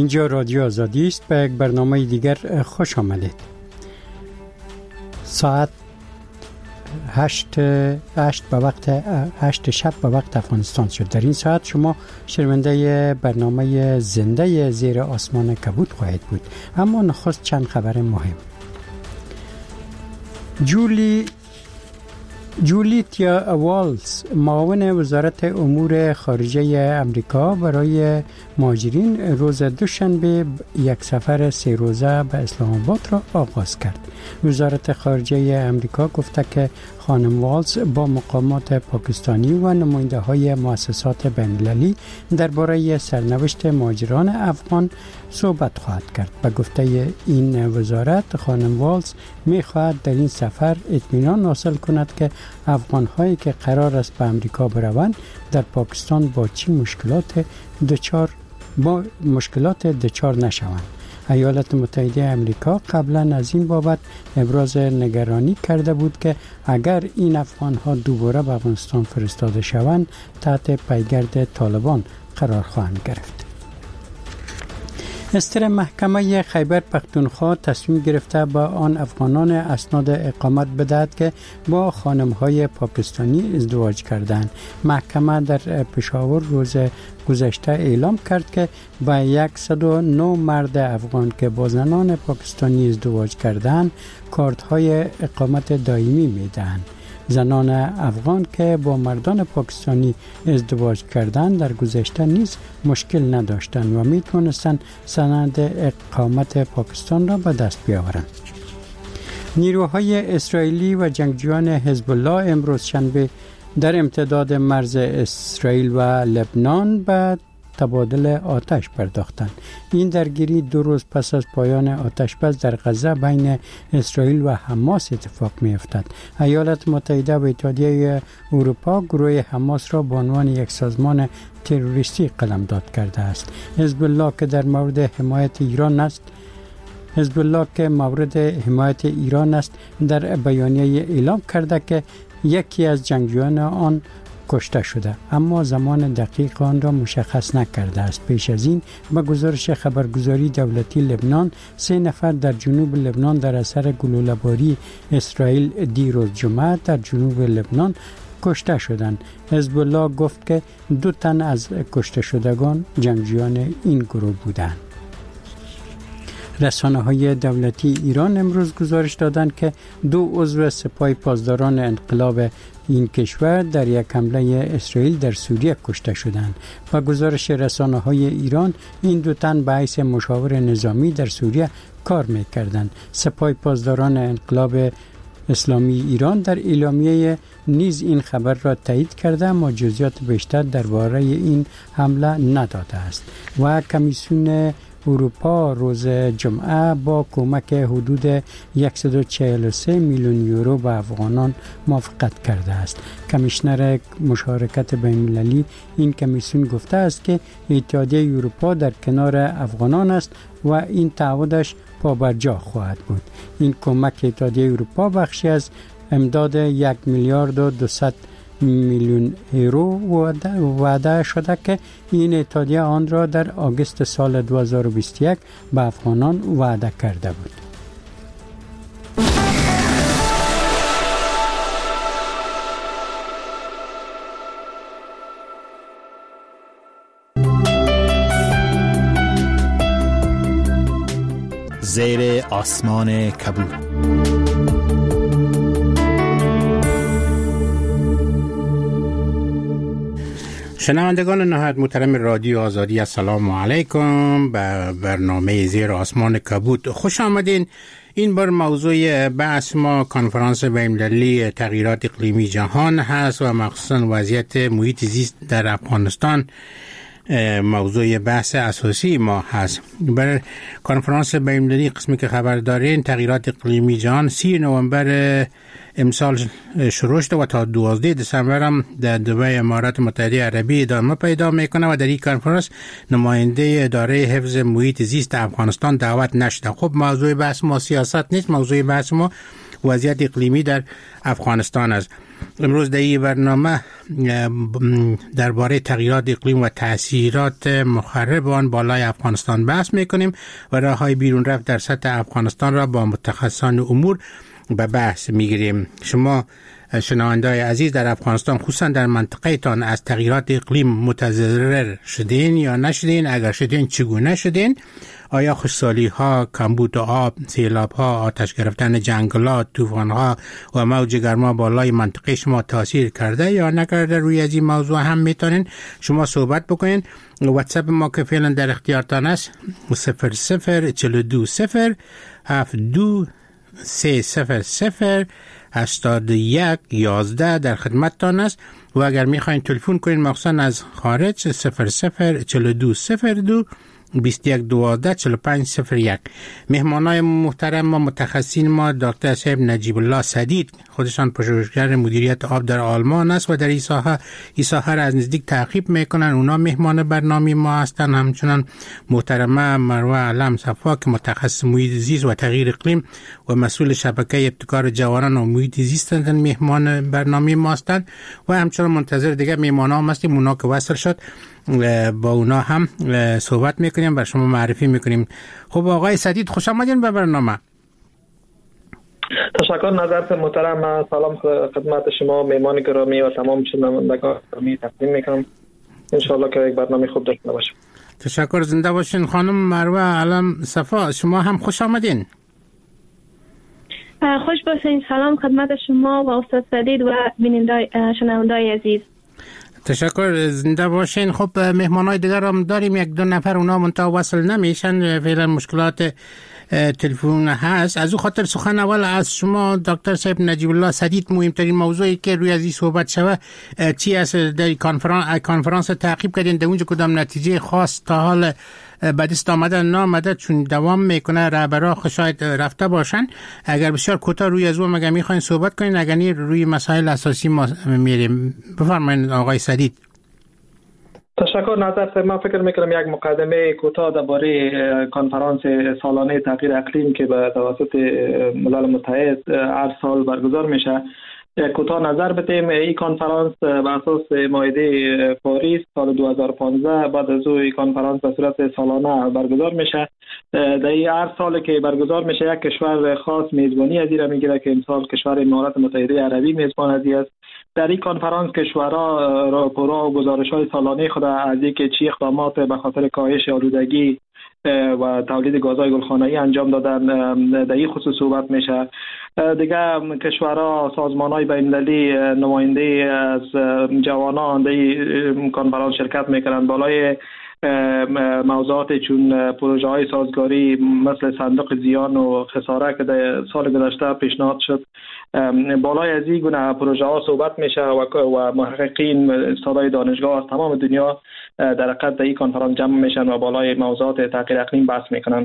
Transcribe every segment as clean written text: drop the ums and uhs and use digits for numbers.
اینجا رادیو آزادی است. به یک برنامه دیگر خوش آمدید. ساعت 8 شب به وقت افغانستان شد. در این ساعت شما شنونده برنامه زنده زیر آسمان کبود خواهید بود. اما نخست چند خبر مهم. جولیتیا والز معاون وزارت امور خارجه امریکا برای مهاجرین روز دوشنبه یک سفر 3 روزه به اسلام آباد را آغاز کرد. وزارت خارجه امریکا گفته که خانم والز با مقامات پاکستانی و نماینده های مؤسسات بین‌المللی درباره سرنوشت مهاجران افغان صحبت خواهد کرد. به گفته این وزارت خانم والز می خواهد در این سفر اطمینان حاصل کند که افغان هایی که قرار است به امریکا بروند در پاکستان با چه مشکلات دچار نشوند. ایالات متحده امریکا قبلا از این بابت ابراز نگرانی کرده بود که اگر این افغان ها دوباره به افغانستان فرستاده شوند تحت پیگرد طالبان قرار خواهند گرفت. استر محکمه خیبر پختونخوا تصمیم گرفته با آن افغانان اسناد اقامت بدهد که با خانم‌های پاکستانی ازدواج کردند. محکمه در پشاور روز گذشته اعلام کرد که با 109 مرد افغان که با زنان پاکستانی ازدواج کردند کارت‌های اقامت دائمی می‌دهند. زنان افغان که با مردان پاکستانی ازدواج کردند در گذشته نیز مشکل نداشتند و میتونستند سند اقامت پاکستان را به دست بیاورند. نیروهای اسرائیلی و جنگجویان حزب الله امروز شنبه در امتداد مرز اسرائیل و لبنان به تبادل آتش پرداختند. این درگیری 2 روز پس از پایان آتشبس در غزه بین اسرائیل و حماس اتفاق می‌افتد. ایالات متحده و اتحادیه اروپا گروه حماس را به عنوان یک سازمان تروریستی قلمداد کرده است. حزب الله که مورد حمایت ایران است در بیانیه اعلام کرده که یکی از جنگجویان آن کشته شده، اما زمان دقیق آن را مشخص نکرده است. پیش از این به گزارش خبرگزاری دولتی لبنان 3 نفر در جنوب لبنان در اثر گلوله‌باری اسرائیل دیروز جمعه در جنوب لبنان کشته شدند. حزب الله گفت که 2 تن از کشته شدگان جنگجویان این گروه بودند. رسانه‌های دولتی ایران امروز گزارش دادند که 2 عضو سپاه پاسداران انقلاب این کشور در یک حمله اسرائیل در سوریه کشته شدند. با گزارش رسانه‌های ایران این 2 تن به حیث مشاور نظامی در سوریه کار می‌کردند. سپاه پاسداران انقلاب اسلامی ایران در اعلامیه نیز این خبر را تایید کرده اما جزئیات بیشتر درباره این حمله نداده است. و کمیسیون اروپا روز جمعه با کمک حدود 143 میلیون یورو به افغانان موافقت کرده است. کمیشنر مشارکت بین‌المللی این کمیسیون گفته است که اتحادیه اروپا در کنار افغانان است و این تعهدش پابرجا خواهد بود. این کمک اتحادیه اروپا بخشی از امداد 1 میلیارد و 200 میلیون یورو وعده شده که این اتحادیه آن را در آگوست سال 2021 به افغانان وعده کرده بود. زیر آسمان کبود. شنوندگان نهایت محترم رادیو آزادی، السلام علیکم. به برنامه زیر آسمان کبود خوش آمدین. این بار موضوع بحث ما کنفرانس بین‌المللی تغییرات اقلیمی جهان هست و مخصوصا وضعیت محیط زیست در افغانستان موضوع بحث اساسی ما هست. برای کنفرانس بین‌المللی قسمی که خبر دارین تغییرات اقلیمی جهان 30 نوامبر امسال شروع شده و تا 12 دسامبر هم در دبی امارات متحده عربی ادامه پیدا میکنه و در این کنفرانس نماینده اداره حفظ محیط زیست افغانستان دعوت نشده. خب موضوع بحث ما سیاست نیست، موضوع بحث ما وضعیت اقلیمی در افغانستان است. امروز در این برنامه درباره تغییرات اقلیم و تأثیرات مخرب آن بالای افغانستان بحث میکنیم و راههای بیرون رفت در سطح افغانستان را با متخصصان امور به بحث میگیریم. شما شنونده‌های عزیز در افغانستان خصوصا در منطقه تان از تغییرات اقلیم متضرر شدین یا نشدین؟ اگر شدین چگونه شدین؟ آیا خشکسالی ها، کمبود آب، سیلاب ها، آتش گرفتن جنگلات، طوفان ها و موج گرما بالای منطقه شما تاثیر کرده یا نکرده؟ روی از این موضوع هم میتونین شما صحبت بکنین. واتساپ ما که فعلا در اختیارتان است 004203008111 در خدمتتان است و اگر میخواین تلفن کنین مخصوصا از خارج 004202 2112-4501. مهمانای محترم ما، متخصصین ما، دکتر صاحب نجیب الله سدید، خودشان پژوهشگر مدیریت آب در آلمان است و در این ساحه را از نزدیک تعقیب میکنن. اونا مهمان برنامه ما هستند. همچنان محترمه مروه علم صفا که متخصص محیط زیست و تغییر اقلیم و مسئول شبکه ابتکار جوانان و محیط زیست مهمان برنامه ما هستند و همچنان منتظر دیگه مهمان هم هستیم. اونا که وصل شد با اونا هم صحبت میکنیم و شما معرفی میکنیم. خب آقای سدید خوش آمدین به برنامه. تشکر نظرت محترم. سلام خدمت شما مهمان گرامی و تمام شنوندگان گرامی تقدیم میکنم. انشالله که یک برنامه خوب داشته باشیم. تشکر. زنده باشین. خانم مروه علم صفا شما هم خوش آمدین. خوش باشین. سلام خدمت شما و استاد سدید و شنوندگان عزیز. تشکر. زنده باشین. خب مهمانای دیگر هم داریم، یک دو نفر اونا منتها وصل نمیشن، فعلا مشکلات تلفن هست. از او خاطر سخن اول از شما دکتر صاحب نجیب الله سدید، مهمترین موضوعی که روی از این صحبت شوه چی است؟ در کنفرانس تعقیب کردین، در اونجا کدام نتیجه خاص تا حال به دست آمده نامده؟ چون دوام میکنه رهبرا شاید رفته باشن. اگر بسیار کوتاه روی از اون مگه میخواین صحبت کنین، اگر نه روی مسائل اساسی ما میریم. بفرمایید آقای سدید. تشکر. نظر من فکر میکنم یک مقدمه کوتاه درباره کنفرانس سالانه تغییر اقلیم که به توسط ملل متحد هر سال برگزار میشه کوتاه نظر بدیم. این کنفرانس به اساس معاهده پاریس سال 2015 بعد از این کنفرانس به صورت سالانه برگزار میشه. در هر سال که برگزار میشه یک کشور خاص میزبانی از این میگیره که امسال کشور امارات متحده عربی میزبان از این است. در این کنفرانس کشورها راپورها و گزارش‌های سالانه خود از اینکه چه اقدامات به خاطر کاهش آلودگی و تولید گازهای گلخانه‌ای انجام دادن در این خصوص صحبت میشه. دیگه کشورها، سازمان‌های بین‌المللی نماینده از جوانان در این کنفرانس شرکت میکنند. بالای موضوعات چون پروژه های سازگاری مثل صندوق زیان و خساره که در سال گذشته پیشنهاد شد، بالای از این گونه پروژه ها صحبت میشه و محققین استادای دانشگاه از تمام دنیا در حقیقت در این کنفرانس جمع میشن و بالای موضوعات تغییر اقلیم بحث میکنن.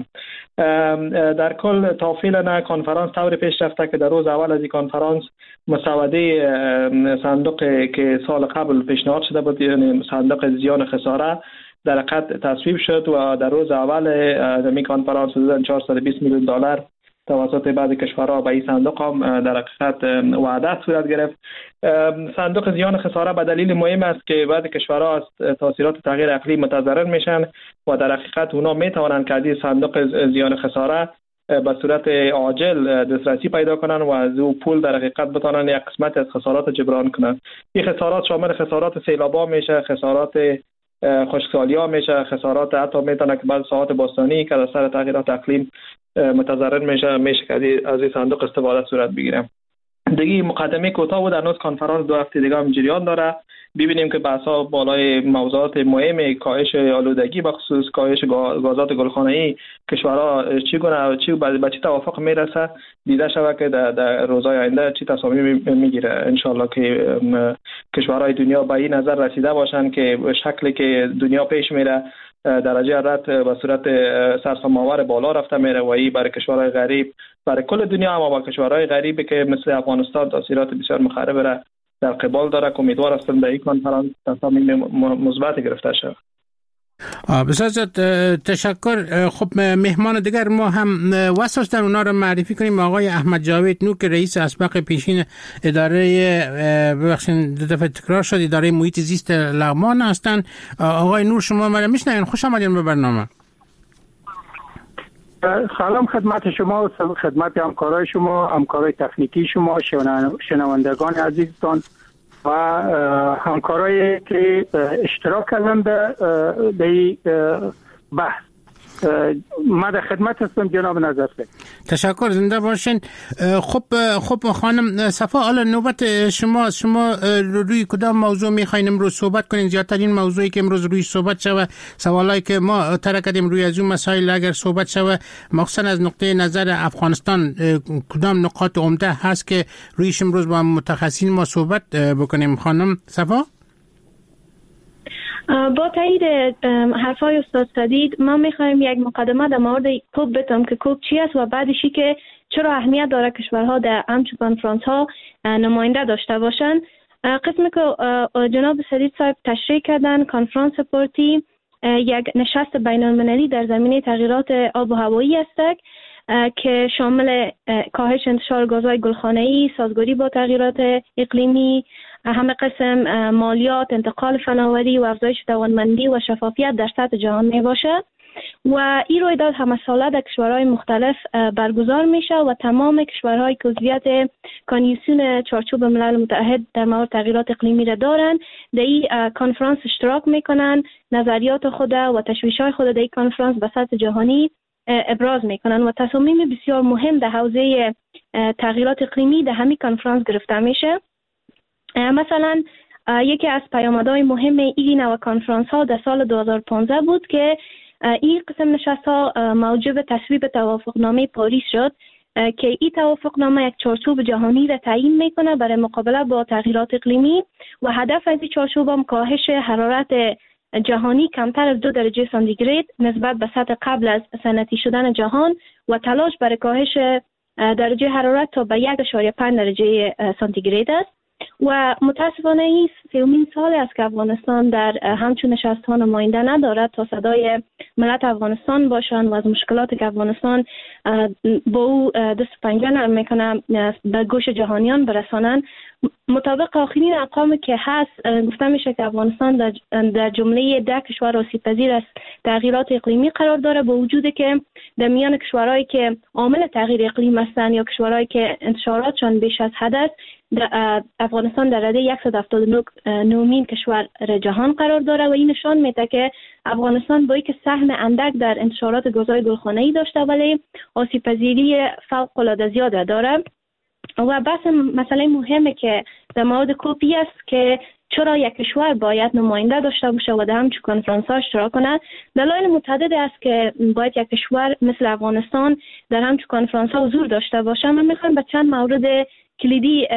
در کل تا فعلا کنفرانس طور پیش رفته که در روز اول از این کنفرانس مسوده صندوق که سال قبل پیشنهاد شده بود، یعنی صندوق زیان خساره، در حقیقت تصویب شد و در روز اول این کنفرانس حدود 420 میلیون دلار توسط بعضی کشورها به این صندوق هم در حقیقت وعده صورت گرفت. صندوق زیان خساره به دلیل مهم است که بعضی کشورها از تاثیرات تغییر اقلیم متضرر میشن و در حقیقت اونا میتوانند که از این صندوق زیان خساره به صورت عاجل دسترسی پیدا کنن و از او پول در حقیقت بتونن یک قسمت از خسارات جبران کنن. این خسارات شامل خسارات سیلابا میشه، خسارات خشکسالی ها میشه، خسارات حتی میتونه که بعض ساعات باستانی که در سر تغییرات اقلیم متضرر میشه که از این صندوق استفاده صورت بگیره. دیگه مقدمه کوتاه بود. هنوز کنفرانس 2 هفته دیگه هم جریان داره. ببینیم که بحث‌ها بالای موضوعات مهم کاهش آلودگی به خصوص کاهش گازات گلخانه‌ای کشورها چگونه به چه توافق میرسه، دیده شود که در روزهای آینده چه تصامیم میگیره. انشالله که کشورهای دنیا به این نظر رسیده باشن که شکلی که دنیا پیش میره درجه حرارت به صورت سرسام‌آور بالا رفته میره و این برای کشورهای غریب، برای کل دنیا، اما با کشورهای غریبی که مثل افغانستان تاثیرات بسیار مخرب را در قبال داره که امیدوار هستم در این کنفرانس تصامیم مثبت گرفته شود. بسیار تشکر. خب مهمان دیگر ما هم واسه داشتن اونا رو معرفی کنیم. آقای احمد جاوید نور که رئیس اسبق پیشین اداره ببخشید دفعه تکرار شد اداره محیط زیست لغمان هستن. آقای نور شما ما رو میشنوین؟ خوش آمدین به برنامه. سلام خدمت شما و خدمت همکارای شما، همکارای تکنیکی شما، شنوندگان عزیزتان و همکارایی که اشتراک کردن به بحث. ما در خدمت هستم جناب نظرفکر. تشکر، زنده باشین. خب خانم صفا، حالا نوبت شما روی کدام موضوع میخواین امروز صحبت کنین؟ زیادترین موضوعی که امروز روی صحبت شوه، سوالایی که ما طرح کردیم روی از اون مسائل اگر صحبت شوه، مخصوصا از نقطه نظر افغانستان کدام نقاط عمده هست که رویش امروز با متخصصین ما صحبت بکنیم؟ خانم صفا. با تایید حرفای استاد سدید ما میخوایم یک مقدمه در مورد کوب بتم که کوب چی است و بعدشی که چرا اهمیت داره کشورها در همچون کنفرانس ها نماینده داشته باشند. قسمی که جناب سدید صاحب تشریح کردن، کنفرانس پارتی یک نشست بین المللی در زمینه تغییرات آب و هوایی است که شامل کاهش انتشار گازهای گلخانه‌ای، سازگاری با تغییرات اقلیمی، همه قسم مالیات، انتقال فناوری و افزایش توانمندی و شفافیت در سطح جهان می باشه و این رویداد همه ساله در کشورهای مختلف برگزار میشه و تمام کشورهای که عضویت کانوانسیون چارچوب ملل متحد در مورد تغییرات اقلیمی را دارن در این کنفرانس اشتراک میکنن، نظریات خود و تشویش‌های خود در این کنفرانس به سطح جهانی ابراز میکنن و تصامیم بسیار مهم در حوزه تغییرات اقلیمی در همین کنفرانس گرفته میشه. مثلا یکی از پیامدهای مهم این نوع کنفرانس ها در سال 2015 بود که این قسم نشست ها موجب تصویب توافقنامه پاریس شد که این توافقنامه یک چارچوب جهانی را تعیین میکنه برای مقابله با تغییرات اقلیمی و هدف از این چارچوب هم کاهش حرارت جهانی کمتر از 2 درجه سانتیگراد نسبت به سطح قبل از صنعتی شدن جهان و تلاش برای کاهش درجه حرارت تا به 1.5 درجه سانتیگراد است. و متاسفانه این 3مین سال است که افغانستان در همچون نشست ها نماینده ندارد تا صدای ملت افغانستان باشند و از مشکلات که افغانستان با او دست پنجه نرم میکنه به گوش جهانیان برسانند. مطابق آخرین ارقام که هست گفته میشه که افغانستان در جمله 10 کشور آسیب پذیر از تغییرات اقلیمی قرار داره، با وجودی که در میان کشورهایی که عامل تغییر اقلیم هستند یا کشورهایی که انتشاراتشان بیش از حد است، افغانستان در رده 179مین کشور جهان قرار داره و این نشان میده که افغانستان با اینکه سهم اندک در انتشارات گازهای گلخانه‌ای داشته ولی آسیب پذیری فوق‌العاده زیاده داره. و بحث مسئله مهمه که در مورد کوپی است که چرا یک کشور باید نماینده داشته باشه و در همچون کنفرانس ها اشتراک کنه. دلایل متعدد است که باید یک کشور مثل افغانستان در همچون کنفرانس ها حضور داشته باشه. من میخوام به چند مورد کلیدی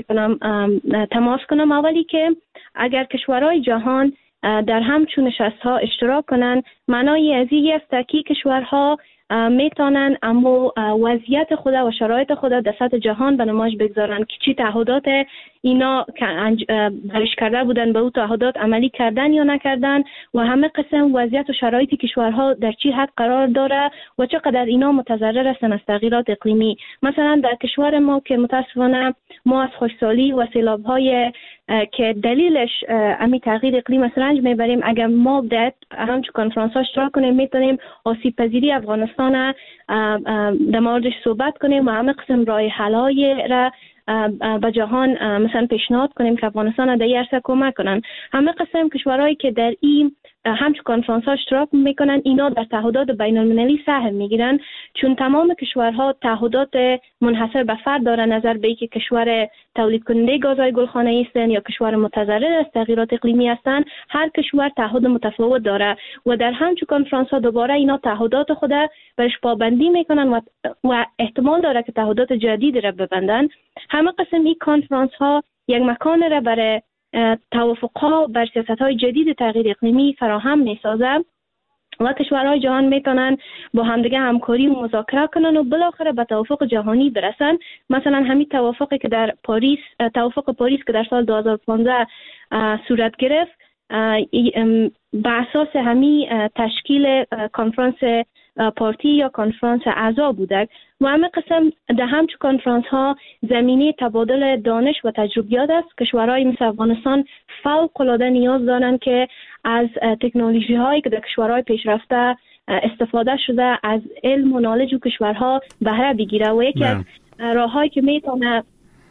تماس کنم. اولی که اگر کشورهای جهان در همچون نشست ها اشتراک کنن، معنای از این است که کشورها میتونن اما وضعیت خود و شرایط خود در سطح جهان به نمایش بگذارن که چی تعهدات اینا برش کرده بودن به او تعهدات عملی کردن یا نکردن و همه قسم وضعیت و شرایط کشورها در چی حد قرار داره و چقدر اینا متضرر هستن از تغییرات اقلیمی. مثلا در کشور ما که متاسفانه ما از خشکسالی و سیلاب‌های که دلیلش امی تغییر اقلیم است رنج میبریم، اگر ما در همچون کنفرانس ها اشتراک کنیم میتونیم آسیب پذیری افغانستان در موردش صحبت کنیم و همه قسم راه حل‌های را به جهان مثلا پیشنهاد کنیم که افغانستان در این عرصه کمک کنن. همه قسم کشورهایی که در این همچون کنفرانس ها اشتراک میکنن اینا در تعهدات بین المللی سهم میگیرن، چون تمام کشورها تعهدات منحصر به فرد دارن نظر به اینکه کشور تولید کننده گازهای گلخانه‌ای هستند یا کشور متضرر از تغییرات اقلیمی هستند. هر کشور تعهد متفاوت داره و در همچون کنفرانس ها دوباره اینا تعهدات خود برش پابندی میکنن و احتمال داره که تعهدات جدید را ببندن. همه قسم این کنفرانس ها یک مکان را برای توافق‌ها بر سیاست‌های جدید تغییر اقلیمی فراهم می‌سازد و کشورهای جهان میتونن با همدیگه همکاری و مذاکره کنن و بالاخره به توافق جهانی برسن. مثلا همین توافق پاریس که در سال 2015 صورت گرفت به اساس همی تشکیل کنفرانس پارتی یا کنفرانس اعضا بوده و همه قسم در همچون کنفرانس ها زمینه تبادل دانش و تجربیات است. کشورهای مثل افغانستان فوق العاده نیاز دارند که از تکنولوژی هایی که در کشورهای پیشرفته استفاده شده از علم و نالج و کشورها بهره بگیره و یکی از راههایی که میتونه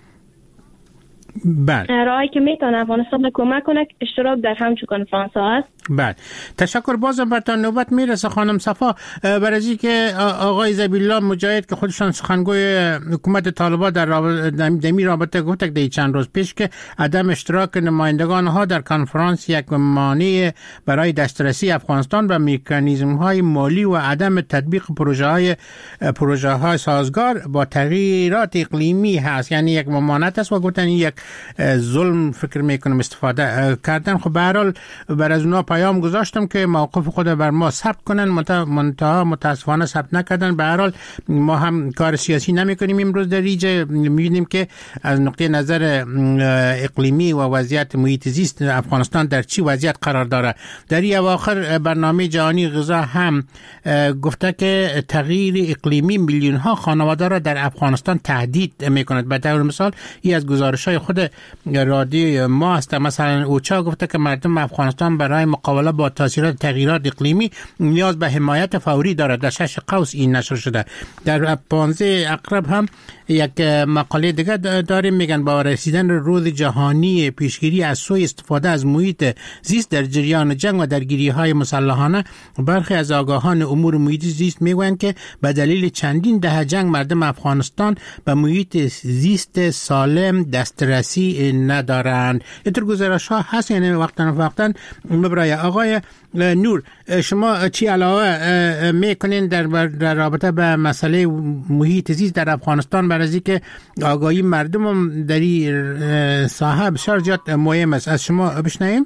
راهی که میتونه افغانستان کمک کنه اشتراک در همچون کنفرانس ها است. بله، تشکر. بازم برتان نوبت میرسه خانم صفا، برای از اینکه آقای ذبیح الله مجاهد که خودشان سخنگوی حکومت طالبان در رابطه گفت در چند روز پیش که عدم اشتراک نمایندگان ها در کنفرانس یک مانع برای دسترسی افغانستان به مکانیزم های مالی و عدم تطبیق پروژه های سازگار با تغییرات اقلیمی هست، یعنی یک ممانعت است و گفتن یک ظلم فکر میکنم استفاده کردن. خب به هر حال بر از اونها پیام گذاشتم که موقف خود بر ما ثبت کنن، منتها متاسفانه ثبت نکردن. به هر حال ما هم کار سیاسی نمیکنیم امروز در اینجا، میبینیم که از نقطه نظر اقلیمی و وضعیت محیط زیست افغانستان در چی وضعیت قرار داره. در این اواخر برنامه جهانی غذا هم گفته که تغییر اقلیمی میلیون ها خانواده را در افغانستان تهدید میکند. به طور مثال این از گزارش‌های خود رادیو ما است. مثلا اوچا گفته که مردم افغانستان برای مقابله با تاثیرات تغییرات اقلیمی نیاز به حمایت فوری دارد. در 6 قوس این نشر شده. در 15 اقرب هم یک مقاله دیگه داریم، میگن با رسیدن روز جهانی پیشگیری از سوء استفاده از محیط زیست در جریان جنگ و درگیری‌های مسلحانه، برخی از آگاهان امور محیط زیست میگویند که به دلیل چندین دهه جنگ مردم افغانستان به محیط زیست سالم دسترسی ندارند. اینطور گزارش‌ها هست، یعنی وقتا برای آقای نور شما چی علاوه میکنین در رابطه به مسئله محیط زیست در افغانستان، برای اینکه آگاهی مردم هم در این ساحه بسیار زیاد مهم است؟ از شما بشنویم.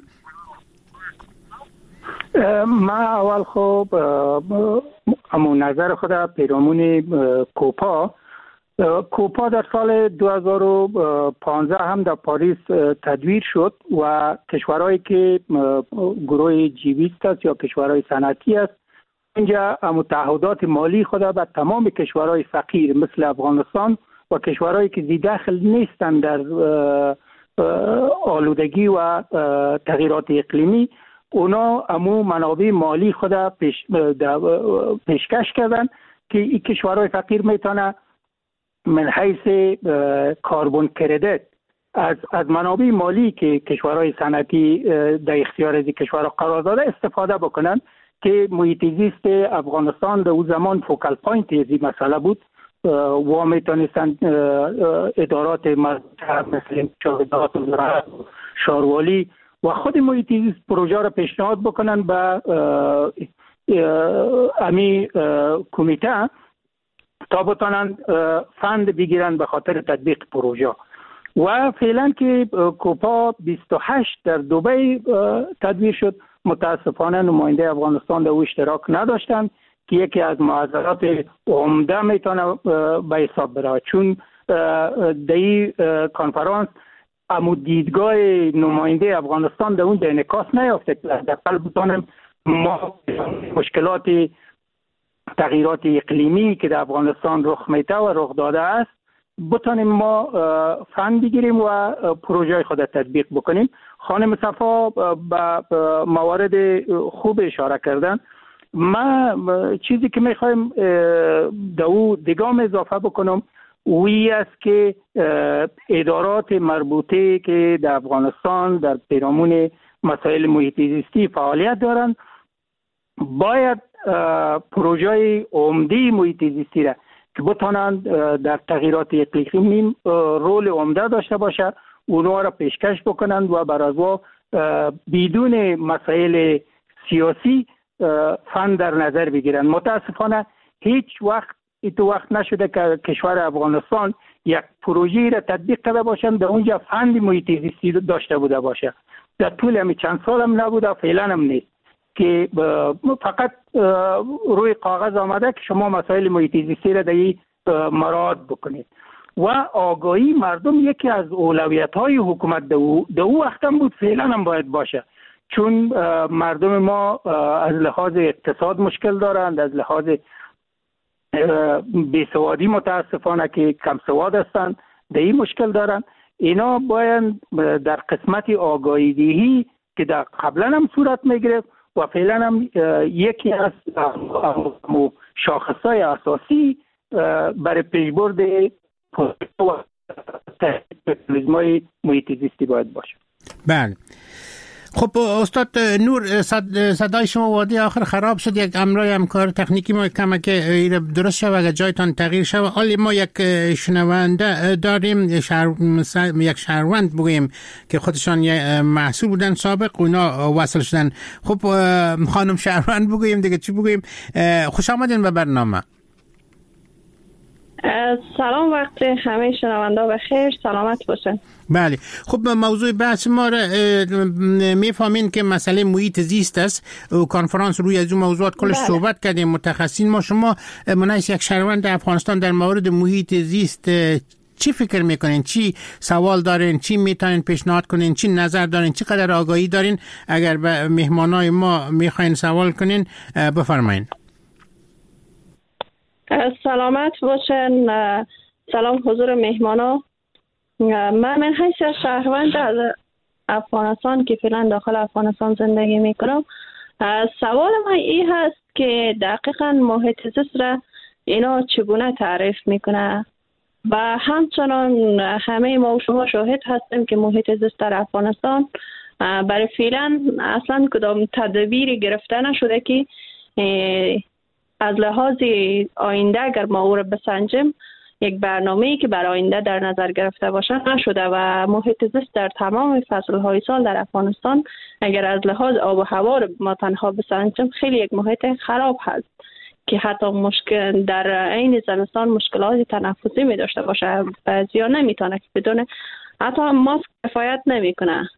ما اول خب همون نظر خود پیرامون کوپا در سال 2015 هم در پاریس تدویر شد و کشورهایی که گروه G20 است یا کشورهای صنعتی است اینجا متعهدات مالی خود به تمام کشورهای فقیر مثل افغانستان و کشورهایی که داخل نیستند در آلودگی و تغییرات اقلیمی، اونا امو منابع مالی خود پیشکش کردن که این کشورهای فقیر میتونه من حیث کاربن کردیت از منابع مالی که کشورهای صنعتی در اختیار از کشورها قرار داده استفاده بکنن که محیط زیست افغانستان در اون زمان فوکال پوینت از این مسئله بود و میتونستند ادارات مثل ادارات شاروالی و خود محیط زیست پروژه را پیشنهاد بکنن به امی کمیته تا بتانند فند بگیرن به خاطر تطبیق پروژه. و فعلا که کوپا 28 در دبی تدویر شد، متاسفانه نماینده افغانستان در او اشتراک نداشتند که یکی از معضلات عمده میتونه به حساب بره، چون در این کنفرانس امو دیدگاه نماینده افغانستان در اون انعکاس نیافته که حداقل بتونیم ما مشکلات تغییرات اقلیمی که در افغانستان رخ میده و رخ داده است بتونیم ما فند بگیریم و پروژه خود تطبیق بکنیم. خانم صفا به موارد خوب اشاره کردن. ما چیزی که میخوایم در او دیگه اضافه بکنم وی است که ادارات مربوطه که در افغانستان در پیرامون مسائل محیط زیستی فعالیت دارند باید پروژه عمده محیط زیستی را که بتوانند در تغییرات اقلیمی رول عمده داشته باشه اونها را پیشکش بکنند و برای بدون مسائل سیاسی فند در نظر بگیرند. متاسفانه هیچ وقت نشده که کشور افغانستان یک پروژه را تطبیق کرده باشند در اونجا فند محیط زیستی داشته بوده باشه. در طول همین چند سال هم نبوده، فعلا هم نیست که فقط روی کاغذ آمده که شما مسائل محیط زیستی را در مراعات بکنید. و آگاهی مردم یکی از اولویت‌های حکومت در او وقت هم بود، فعلا هم باید باشه چون مردم ما از لحاظ اقتصاد مشکل دارند، از لحاظ بیسوادی متاسفانه که کم سواد هستند در این مشکل دارند. اینا باید در قسمت آگاهی دهی که در قبلا هم صورت میگرفت و فعلا هم یکی از شاخصهای اساسی برای پیشبرد پروژه محیط زیستی باید باشه. بله. خب استاد نور، صدای شما وادی آخر خراب شد. یک امرای همکار تکنیکی ما کمک درست شد اگر جایتان تغییر شد. حالی ما یک شنونده داریم، یک شهروند بگوییم که خودشان محصول بودن سابق، اونا وصل شدن. خب خانم شهروند بگوییم دیگه، چی بگوییم؟ خوش آمدین به برنامه. سلام، وقت همه شنونده بخیر، سلامت باشن. بله. خب موضوع بحث ما را میفهمین که مسئله محیط زیست است و کنفرانس روی از اون موضوعات کلش صحبت کردیم متخصصین. ما شما منایس یک شهروند افغانستان در مورد محیط زیست چی فکر میکنین؟ چی سوال دارین؟ چی میتونین پیشنهاد کنین؟ چی نظر دارین؟ چی قدر آگاهی دارین؟ اگر به مهمانای ما میخواین سوال کنین بفرمایین. سلامت باشن. سلام حضور مهمانا. من حیث شهروند از افغانستان که فعلا داخل افغانستان زندگی میکنم، سوال من این هست که دقیقا محیط زیست را اینا چگونه تعریف میکنه و همچنان همه ما و شما شاهد هستیم که محیط زیست در افغانستان برای فعلا اصلا کدام تدبیری گرفته نشده که از لحاظ آینده اگر ما او را بسنجیم یک برنامه‌ای که برای آینده در نظر گرفته باشه نشده و محیط زیست در تمام فصل‌های سال در افغانستان اگر از لحاظ آب و هوا ما تنها بسنجیم خیلی یک محیط خراب هست که حتی مشکل در عین زمستان مشکلات تنفسی می داشته باشه. بعضیا نمیتونه که بدون حتی ماسک کفایت نمیکنه.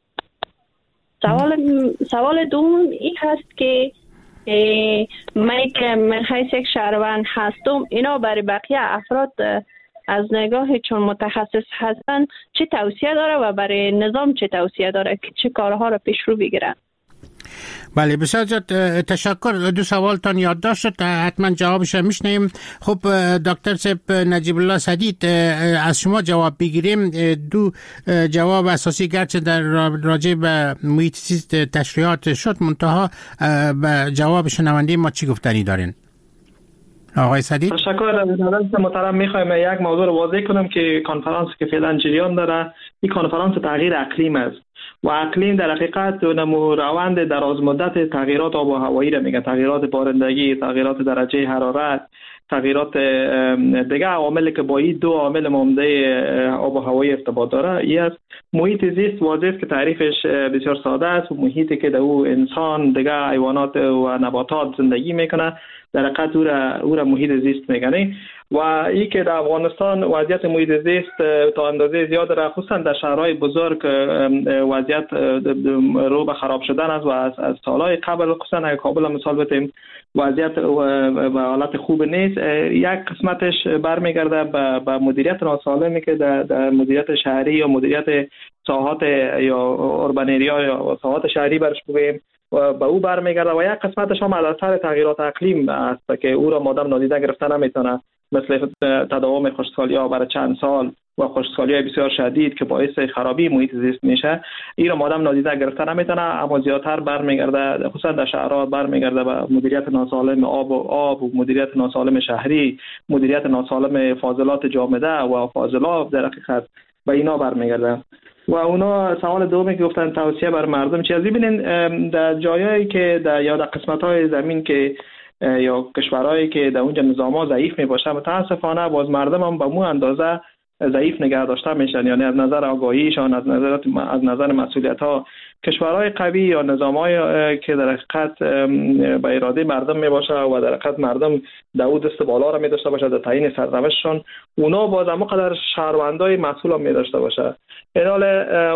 سوال دوم این هست که من حیث یک شهروند هستم، اینا برای بقیه افراد از نگاه چون متخصص هستن چه توصیه داره و برای نظام چه توصیه داره که چه کارها رو پیش رو بگیرن؟ بله بسیار تشکر. دو سوالتان یادداشت شد، حتما جوابش میشنیم. خب دکتر صاحب نجیب الله سدید از شما جواب بگیریم. دو جواب اساسی گرچه در راجع به محیط زیست تشریحات شد، منتها به جواب شنونده ما چی گفتنی دارین؟ آقای سدید. تشکر. جناب محترم، میخوایم یک موضوع رو واضح کنم که کنفرانس که فعلا جریان داره این کنفرانس تغییر اقلیم است و اقلیم در حقیقت روند دراز مدت تغییرات آب و هوایی را میگه، تغییرات بارندگی، تغییرات درجه حرارت، تغییرات دیگه عواملی که با این دو عامل عمده آب و هوایی ارتباط داره. این است محیط زیست. واضح است که تعریفش بسیار ساده است و محیطی که در او انسان، دیگه حیوانات و نباتات زندگی میکنه در حقیقت او را محیط زیست میگن. و این که در افغانستان وضعیت محیط زیست تا اندازه زیاد را خصوصا در شهرهای بزرگ وضعیت رو به خراب شدن است و از سالهای قبل خصوصا اگه کابل مثال بتیم وضعیت به حالت خوب نیست. یک قسمتش برمیگرده به مدیریت ناسالمی که در مدیریت شهری یا مدیریت ساحات یا اوربانریا یا ساحات شهری برش بگوییم و به او برمیگرده و یک قسمتش هم از اثر تغییرات اقلیم است که او را مادام نادیده گرفته نمیتونه، مثل تداوم خشکسالی‌ها برای چند سال و خشکسالی‌های بسیار شدید که باعث خرابی محیط زیست میشه. این را مادام نادیده گرفته نمیتونه، اما زیادتر برمیگرده خصوصا در شهرها برمیگرده به مدیریت ناسالم آب و مدیریت ناسالم شهری، مدیریت ناسالم فاضلات جامده و فاضلاب در حقیقت به اینا برمیگرده. و اونا سوال دومی که گفتن توصیه بر مردم چی؟ از ببینین در جایایی که یا در قسمت‌های زمین که یا کشورهایی که در اونجا نظام‌ها ضعیف میباشه متاسفانه باز مردم هم به مو اندازه ضعیف نگه داشته میشن، یعنی از نظر آگاهیشان، از نظر مسئولیت‌ها. کشورهای قوی یا نظام‌های که در حقیقت به اراده مردم میباشه و در حقیقت مردم داود دست بالا را می‌داشته باشه در تعیین سرنوشتشون، اونا باز هم قدر شهروندای مسئول هم می‌داشته باشه. این حال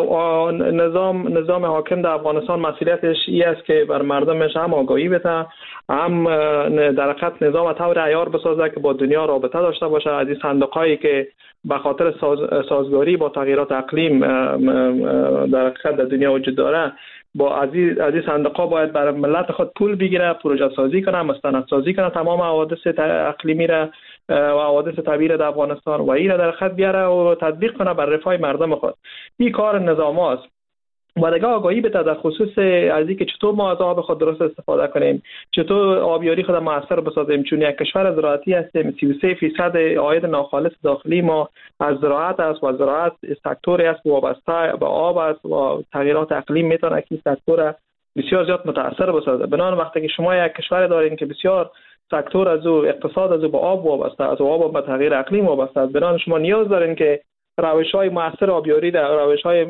نظام حاکم در افغانستان مسئولیتش این است که بر مردمش هم آگاهی بده، هم در حقیقت نظام طور عیار بسازه که با دنیا رابطه داشته باشه. از این صندوق‌هایی که به خاطر سازگاری با تغییرات اقلیم در حقیقت در دنیا وجود داره با از این صندوق‌ها باید برای ملت خود پول بگیره، پروژه سازی کنه، مستندسازی کنه تمام حوادث اقلیمی را و حوادث طبیعی در افغانستان و این را در خط بیاره و تطبیق کنه بر رفاه مردم خود. این کار نظام است و دیگه آگاهی بده در خصوص از اینکه چطور ما از آب خود درست استفاده کنیم، چطور آبیاری خود موثر بسازیم، چون یک کشور زراعتی هستیم. 33% عاید ناخالص داخلی ما از زراعت است و زراعت سکتوری است وابسته به آب است و تغییرات اقلیم میتونه که سکتور بسیار زیاد متاثر بسازه. بنابراین وقتی که شما یک کشور دارین که بسیار سکتور از او اقتصاد از او به آب وابسته است و آب به تغییر اقلیم وابسته است، بنابراین شما نیاز دارین که روش‌های موثر آبیاری در روش‌های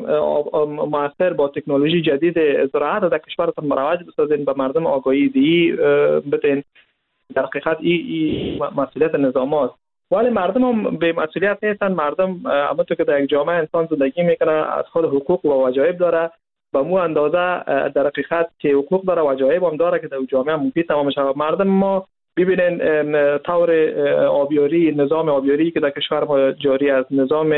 موثر با تکنولوژی جدید زراعت در کشورتان مروج بسازین، به مردم آگاهی دی بدین. در حقیقت این مسئولیت نظام است، ولی مردم هم به مسئولیت نیستن. مردم همونطور که در یک جامعه انسان زندگی میکنه از خود حقوق و واجب داره، به مو اندازه در حقیقت که حقوق داره واجب هم داره که در جامعه مفید تمام شود. مردم ما ببینین طور آبیاری، نظام آبیاری که در کشور ما جاری است، نظام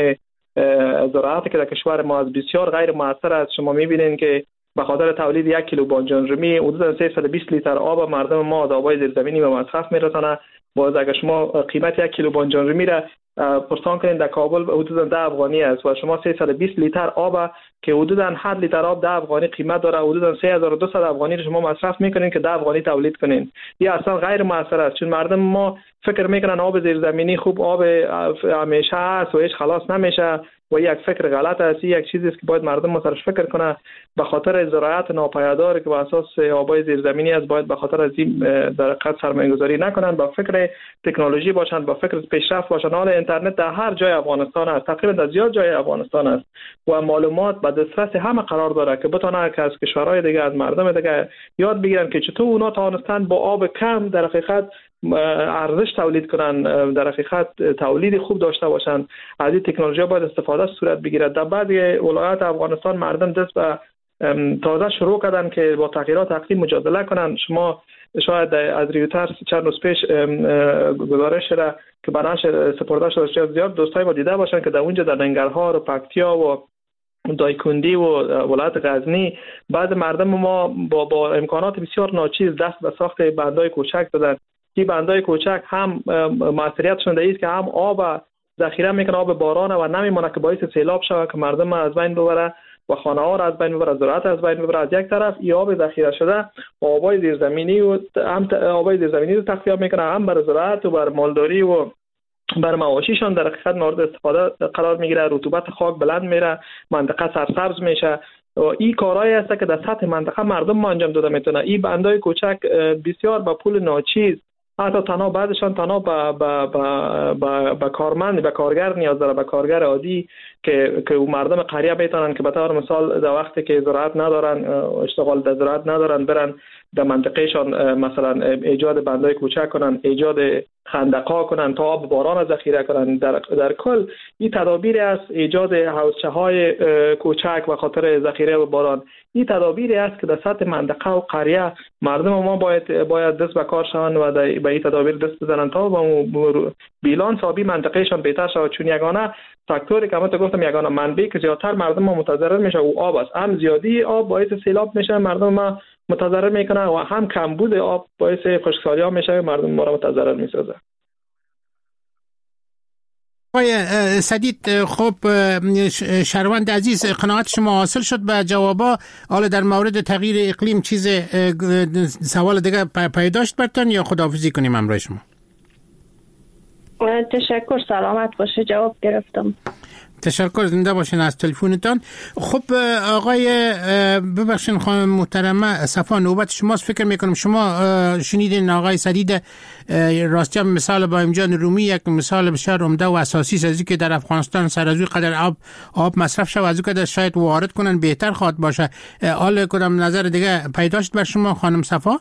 زراعتی که در کشور ما از بسیار غیر موثر است. شما میبینین که به خاطر تولید 1 کیلو بانجان رومی حدود 320 لیتر آب مردم ما از آبای زیرزمینی به مصرف میرسانه. باز اگر شما قیمت 1 کیلو بانجان رومی را پرسان کنین در کابل حدود 10 افغانی است و شما 320 لیتر آب که حدوداً 8 لیتر آب 10 افغانی قیمت داره، حدوداً 3200 افغانی رو شما مصرف میکنین که 10 افغانی تولید کنین. این اصلا غیر موثر است، چون مردم ما فکر میکنن آب زیرزمینی خوب آب همیشه است و هیچ خلاص نمیشه و یک فکر غلط است. یک چیزی است که باید مردم ما سرش فکر کنه. به خاطر زراعت ناپایدار که بر اساس آبای زیرزمینی است، باید به خاطر از این در حقیقت سرمایه‌گذاری نکنن، با فکر تکنولوژی باشن، با فکر پیشرفت باشن. حال اینترنت در هر جای افغانستان است، تقریبا در زیاد جای افغانستان است و معلومات به دسترس همه قرار داره که بتونه که از کشورهای دیگه، از مردم دیگه یاد بگیرن که چطور اونا توانستن با آب کم در حقیقت ارزش تولید کنن، در حقیقت تولید خوب داشته باشن. از این تکنولوژی باید استفاده صورت بگیره. در بعضی ولایات افغانستان مردم دست به تازه شروع کردن که با تغییرات اقلیم مجادله کنن. شما شاید از ریوترز چند روز پیش گزارش شده که برنامه سپرده شده، زیاد دوستای ما دیده باشن که در اونجا در ننگرهار و پکتیا و دایکندی و ولایت غزنی بعض مردم ما با امکانات بسیار ناچیز دست به ساخت بندای کوچک دادن. این بندای کوچک هم موثریتشون در است که هم آب ذخیره میکنه، آب بارانه و نمیمونه که باعث سیلاب شود که مردم از بین ببره و خانه ها را از بین ببره، زراعت از بین ببره. از یک طرف این آب ذخیره شده آبای زیرزمینی و هم آبای زیرزمینی رو تخلیه میکنه، هم بر زراعت و بر مالداری و بر مواشیشان در حقیقت مورد استفاده قرار میگیره. رطوبت خاک بلند میره، منطقه سرسبز میشه. این کارهایی است که در سطح منطقه مردم ما انجام داده میتونه. این بندای کوچک بسیار با پول ناچیز، حتی تنها بعدشان تنها به کارمند، به کارگر نیاز داره، به کارگر عادی که مردم قریه میتونن که به طور مثال در وقتی که زراعت ندارن، اشتغال در زراعت ندارن، برن در منطقهشان مثلا ایجاد بندای کوچک کنن، ایجاد خندق‌ها کنن تا آب باران ذخیره کنن. در کل این تدابیر است، ایجاد حوضچه‌های کوچک و خاطر ذخیره باران. این تدابیری است که در سطح منطقه و قریه مردم ما باید دست به کار شوند و به این تدابیر دست بزنن تا با بیلانس آبی منطقهشان بهتر شود. چون یگانه فاکتوری که البته گفتم یگانه منبعی که زیادتر مردم ما متضرر میشه او آب است. هم زیادی آب باعث سیلاب میشه، مردم ما متضرر میکنه، و هم کمبود آب باعث خشکسالی ها میشه، مردم ما را متضرر میسازه. آقای سدید، خب شهروند عزیز، قناعت شما حاصل شد به جوابا. حالا در مورد تغییر اقلیم چیز سوال دیگه پیداشت برتن یا خداحافظی کنیم همراه شما؟ تشکر، سلامت باشه، جواب گرفتم. تشکر، زنده باشین از تلفنتان. خب آقای ببخشید خانم محترمه صفا، نوبت شماست. فکر میکنم شما شنیدین آقای سدید راستی مثال با امجان رومی یک مثال بسیار عمده و اساسی است از اینکه در افغانستان سر از قدر آب مصرف شود، از قدر شاید وارد کنن بهتر خواهد باشه. حال کدام نظر دیگه پیداشت بر شما خانم صفا؟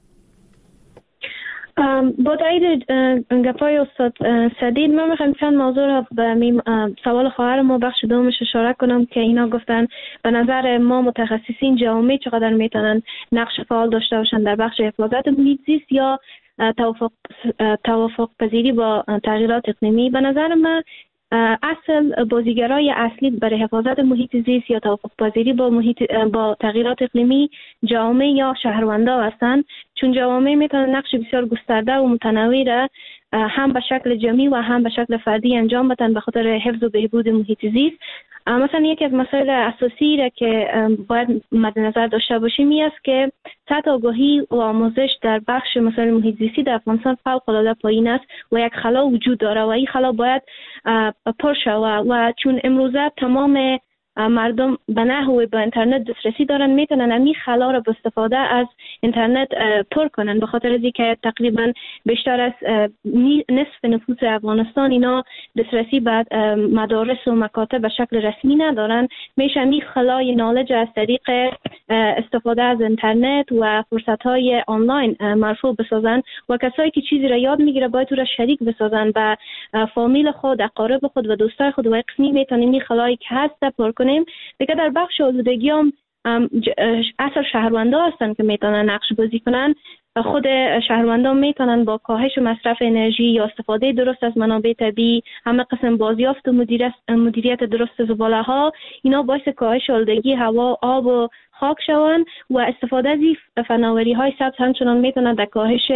با تایید گپای استاد سدید، من میخوام چند موضوع را به سوال خواهر ما بخش دومش اشاره کنم که اینا گفتن به نظر ما متخصصین جامعه چقدر میتونن نقش فعال داشته باشن در بخش حفاظت محیط زیست یا توافق پذیری با تغییرات اقلیمی. به نظر من اصل بازیگرای اصلی برای حفاظت محیط زیست یا توافق پذیری با تغییرات اقلیمی جامعه یا شهروندا هستند، چون جامعه میتونن نقش بسیار گسترده و متنوع را هم به شکل جمعی و هم به شکل فردی انجام بدن به خاطر حفظ و بهبود محیط زیست. مثلا یکی از مسائل اساسی را که باید مد نظر داشته باشیم این است که سطح آگاهی و آموزش در بخش مسائل محیط زیستی در افغانستان فوق العاده پایین است و یک خلا وجود داره و این خلا باید پر شود و چون امروزه تمام مردم به نحوی به اینترنت دسترسی دارن، میتونن همین خلا را با استفاده از اینترنت پر کنن، به خاطر از اینکه تقریبا بیشتر از نصف نفوس افغانستان اینا دسترسی به مدارس و مکاتب به شکل رسمی ندارن. میشه همین خلای نالج از طریق استفاده از اینترنت و فرصت‌های آنلاین مرفوع بسازن و کسایی که چیزی را یاد میگیره باید او را شریک بسازن به فامیل خود، اقارب خود و دوستای خود و قسمی میتونیم این خلایی که هست پر کنیم. دیگه در بخش آلودگی هم اصل شهروندا هستن که میتونن نقش بازی کنن. خود شهروندان میتونن با کاهش مصرف انرژی یا استفاده درست از منابع طبیعی، همه قسم بازیافت و مدیریت درست زباله ها، اینا باعث کاهش آلودگی هوا، آب و خاک شوند و استفاده از فناوری های سبز همچنان میتونن در کاهش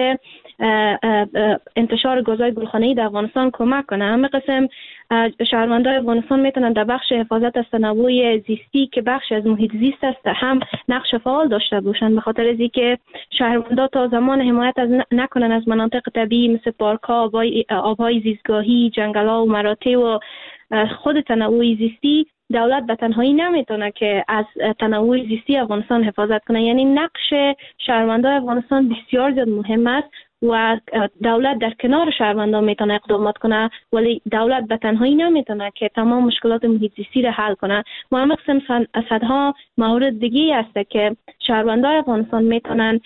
انتشار گازهای گلخانه‌ای در افغانستان کمک کنه. همه قسم شهروندان افغانستان میتونن در بخش حفاظت از تنوع زیستی که بخش از محیط زیست است هم نقش فعال داشته باشند، به خاطر از اینکه شهروندان تا زمان حمایت نکنن از مناطق طبیعی مثل پارک‌ها، آب‌های زیستگاهی، جنگل‌ها و مراتع و خود تنوع زیستی، دولت به تنهایی نمیتونه که از تنوع زیستی افغانستان حفاظت کنه. یعنی نقش شهروندان افغانستان بسیار زیاد مهم است و دولت در کنار شهروندان میتونه اقدامات کنه، ولی دولت به تنهایی نمیتونه که تمام مشکلات محیط زیستی را حل کنه. و همه قسم صدها مورد دیگه است که شهروندان افغانستان میتونن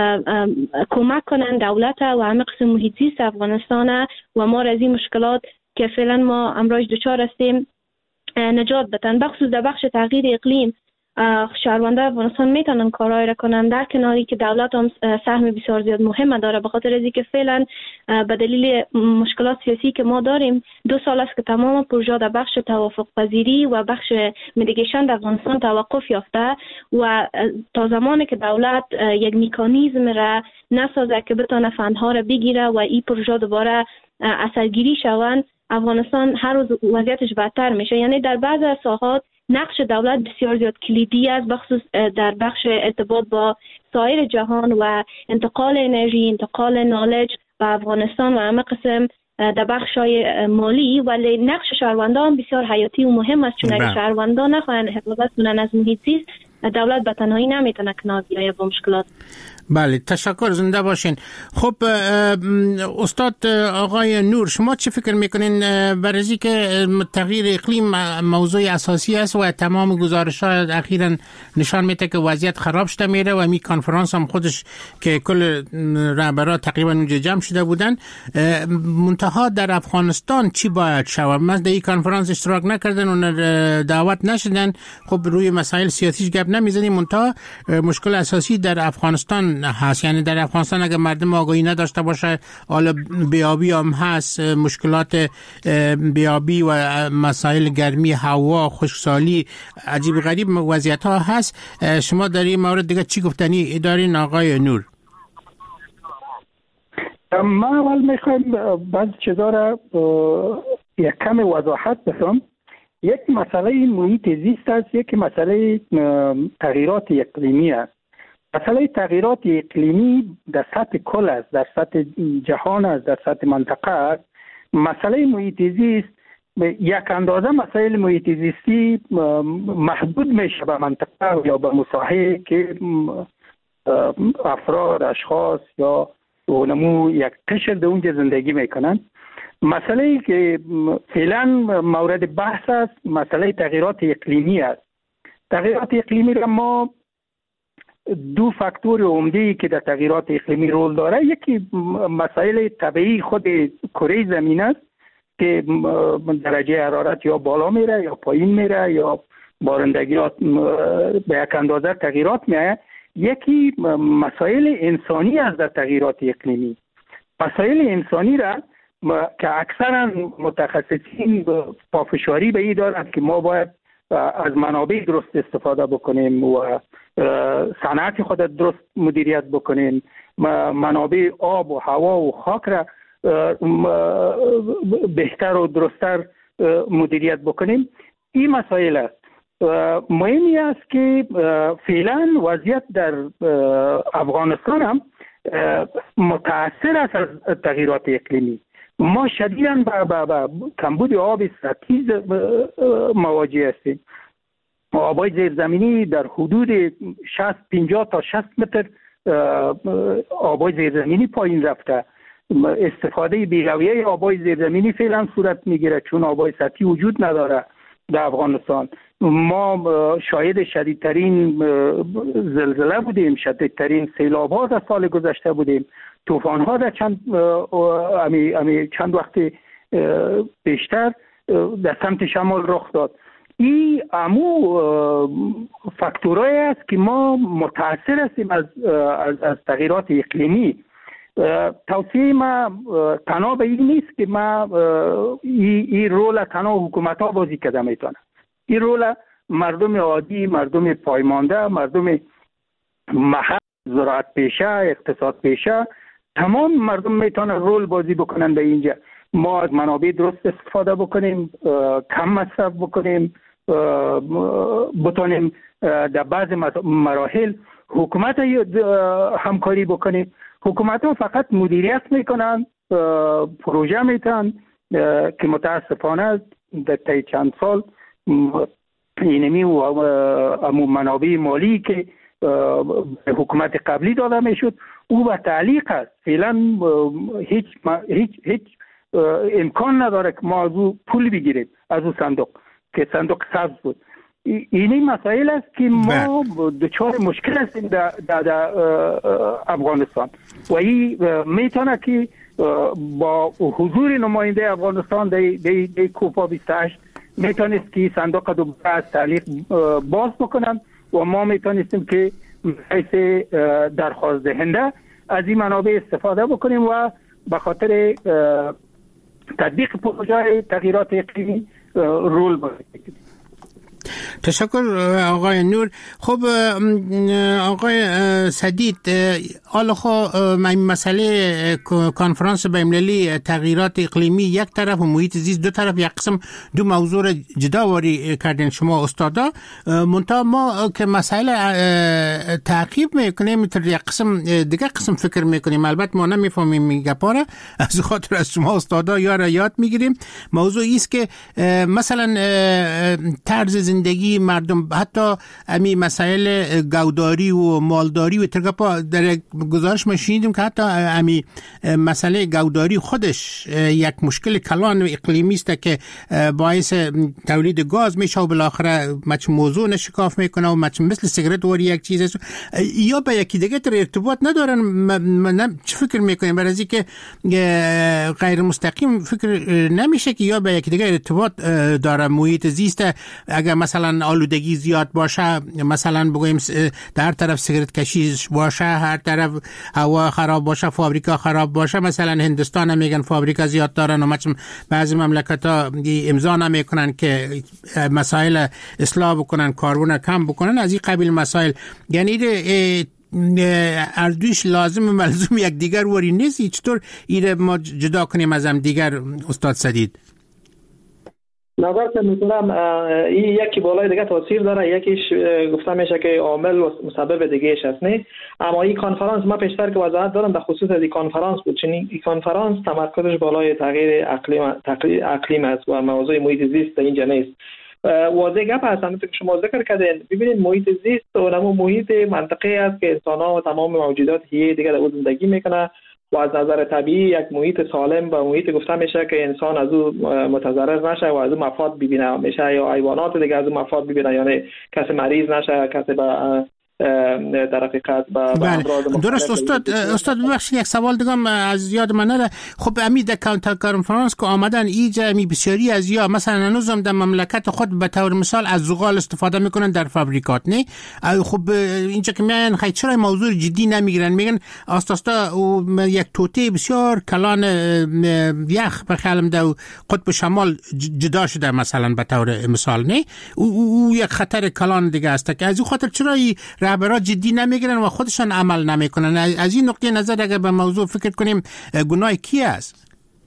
کمک کنن دولت و همه قسم محیط زیست افغانستان و ما از این مشکلات که فعلا ما امروز دچار هستیم نجات بدن. بخصوص در بخش تغییر اقلیم شهروندان افغانستان میتونن کارایی را کنن، در کناری که دولت هم سهم بسیار زیاد مهم داره، به خاطر از اینکه فعلا به دلیل مشکلات سیاسی که ما داریم 2 سال است که تمام پروژه در بخش توافق پذیری و بخش میتیگیشن در افغانستان توقف یافته و تا زمانی که دولت یک مکانیزم را نسازه که بتونه فندها را بگیره و این پروژه دوباره اثرگیری شوند، افغانستان هر روز وضعیتش بدتر میشه. یعنی در بعضی از ساحات نقش دولت بسیار زیاد کلیدی است، بخصوص در بخش ارتباط با سایر جهان و انتقال انرژی، انتقال نالج به افغانستان و همه قسم در بخش‌های مالی، ولی نقش شهروندان بسیار حیاتی و مهم است، چون اگر شهروندان نخواهند حفاظت کنند از محیط زیست دولت به تنهایی نمیتونه کنار بیاید با مشکلات. بله، تشکر، زنده باشین. خب استاد آقای نور، شما چه فکر میکنین برای که تغییر اقلیم موضوع اساسی است و تمام گزارش‌ها اخیراً نشان میده که وضعیت خراب شده میره و می کنفرانس هم خودش که کل رهبران تقریبا اونجا جمع شده بودن، منتها در افغانستان چی باید شود؟ من در این کنفرانس اشتراک نکردن و دعوت نشدن. خب روی مسائل سیاسی گپ نمیزنیم، منتها مشکل اساسی در افغانستان هست. یعنی در افغانستان اگر مردم آگاهی نداشته باشه، حالا بیابی هم هست، مشکلات بیابی و مسائل گرمی هوا، خشکسالی، عجیب غریب وضعیت ها هست. شما در این مورد دیگه چی گفتنی دارین آقای نور؟ من اول میخوایم بعضی چیزا را یک کم وضاحت بدم. یک مسئله محیط زیست است، یک مسئله تغییرات اقلیمی است. مسئله تغییرات اقلیمی در سطح کل است، در سطح جهان است، در سطح منطقه است. مسئله محیط زیست یک اندازه مسائل محیط زیستی محدود میشه به منطقه یا به مساحه که افراد، اشخاص یا علمو یک قشر در اونجا زندگی میکنن. مسئله که فعلا مورد بحث است مسئله تغییرات اقلیمی است. تغییرات اقلیمی را ما 2 فاکتور عمده که در تغییرات اقلیمی رول داره، یکی مسائل طبیعی خود کره زمین است که درجه حرارت یا بالا میره یا پایین میره یا بارندگیات به یک اندازه تغییرات میه. یکی مسائل انسانی است در تغییرات اقلیمی. مسائل انسانی را که اکثرا متخصصین پافشاری به این دارند که ما باید از منابع درست استفاده بکنیم و صنعت خود درست مدیریت بکنیم، منابع آب و هوا و خاک را بهتر و درستر مدیریت بکنیم. این مسائل است. مهمی است که فعلا وضعیت در افغانستان هم متاثر است از تغییرات اقلیمی. ما شدیداً با کمبود آب سطحی مواجه هستیم. آبای زیرزمینی در حدود 50 تا 60 متر آبای زیرزمینی پایین رفته. استفاده بی‌رویه آبای زیرزمینی فعلا صورت میگیره چون آبای سطحی وجود نداره در افغانستان. ما شاهد شدیدترین زلزله بودیم، شدیدترین سیلاب ها در سال گذشته بودیم، طوفان ها در چند وقت بیشتر در سمت شمال رخ داد. این فاکتورایی است که ما متاثر هستیم از تغییرات اقلیمی. توصیه ما تنها به این نیست که ما این رول تنها حکومت ها بازی کرده میتونه. این رول مردم عادی، مردم پایمانده، مردم محل، زراعت پیشه، اقتصاد پیشه، تمام مردم میتونن رول بازی بکنن به اینجا. ما از منابع درست استفاده بکنیم، کم مصرف بکنیم، بتونیم در بعض مراحل حکومت همکاری بکنیم. حکومت ها فقط مدیریت میکنن، پروژه میتن که متاسفانه در طی چند سال اینمی و منابع مالی که حکومت قبلی داده میشد او به تعلیق است. فعلا هیچ امکان نداره که ما از او پول بگیریم، از او صندوق که صندوق سبز بود. اینی مسائل است که ما دچار مشکل هستیم در افغانستان و این میتونه که با حضور نماینده افغانستان در کوپا 28 میتونست که صندوق دوباره از تعلیق باز بکنن و ما میتونستیم که حیث درخواست دهنده از این منابع استفاده بکنیم و به خاطر تطبیق پروژه تغییرات اقلیمی رول بازی کنیم. تشکر آقای نور. خب آقای سدید، حالا مسئله کنفرانس بین‌المللی تغییرات اقلیمی یک طرف و محیط زیست دو طرف، یک قسم دو موضوع را جدا واری کردین شما استادا. منتها ما که مسئله تعقیب میکنیم در یک قسم دیگه قسم فکر میکنیم، البته ما نمیفهمیم این گپا را، از خاطر از شما استادا یاد میگیریم. موضوع است که مثلا طرز زندگی مردم، حتی امی مسائل گوداری و مالداری و ترگپا، در گزارش ما شنیدیم که حتی امی مسئله گوداری خودش یک مشکل کلان و اقلیمی است که باعث تولید گاز میشه و بالاخره موضوع نشکاف میکنه و مثل سیگارت واری یک چیز است یا به یکی دیگه تر ارتباط ندارن. چه فکر میکنیم؟ برای از که غیر مستقیم فکر نمیشه که یا به یکی دیگه ارتباط داره محیط زیست. اگر مثلا آلودگی زیاد باشه، مثلا بگویم در طرف سیگارت کشی باشه، هر طرف هوا خراب باشه، فابریکا خراب باشه، مثلا هندستان هم میگن فابریکا زیاد دارن و بعضی مملکت ها امضا نمیکنن که مسائل اصلاح بکنن، کاربن کم بکنن، از این قبیل مسائل. یعنی اردوش لازم و ملزوم یک دیگر وری نیست. چطور ایره ما جدا کنیم از هم دیگر استاد سدید؟ نظر که میتونم این یکی بالای دیگه تاثیر داره، یکیش گفته میشه که عامل و مسبب دیگهش هست نه. اما این کنفرانس ما پیشتر که وضاحت دارم در خصوص از این کنفرانس بود، چون این کنفرانس تمرکزش بالای تغییر اقلیم است و موضوع محیط زیست اینجا نیست. واضح گپ هست همونطور که شما ذکر کردین. ببینید محیط زیست و نمو محیط منطقه است که انسان‌ها و تمام موجودات حیه دیگه در او زندگی میکنه و از نظر طبیعی یک محیط سالم و محیط گفته میشه که انسان از او متضرر نشه و از او مفاد ببینه میشه، یا حیوانات دیگه از او مفاد ببینه، یعنی کسی مریض نشه، کسی به در حقیقت به درست. استاد ببخشید یک سوال دیگه از یاد من نره. خب امید کنفرانس که آمدن اینجا بسیاری از یا مثلا هنوزم در مملکت خود به طور مثال از زغال استفاده میکنن در فابریکات، نه؟ خب اینجا که میان خیلی چرا موضوع جدی نمیگیرن، میگن آستاستا یک توته بسیار کلان یخ به خیالم در قطب شمال جدا شده مثلا به طور مثال، نه؟ او یک خطر کلان دیگه است که از این خاطر چرا رهبران جدی نمیگیرن و خودشان عمل نمیکنن. از این نقطه نظر اگر به موضوع فکر کنیم گناه کی است؟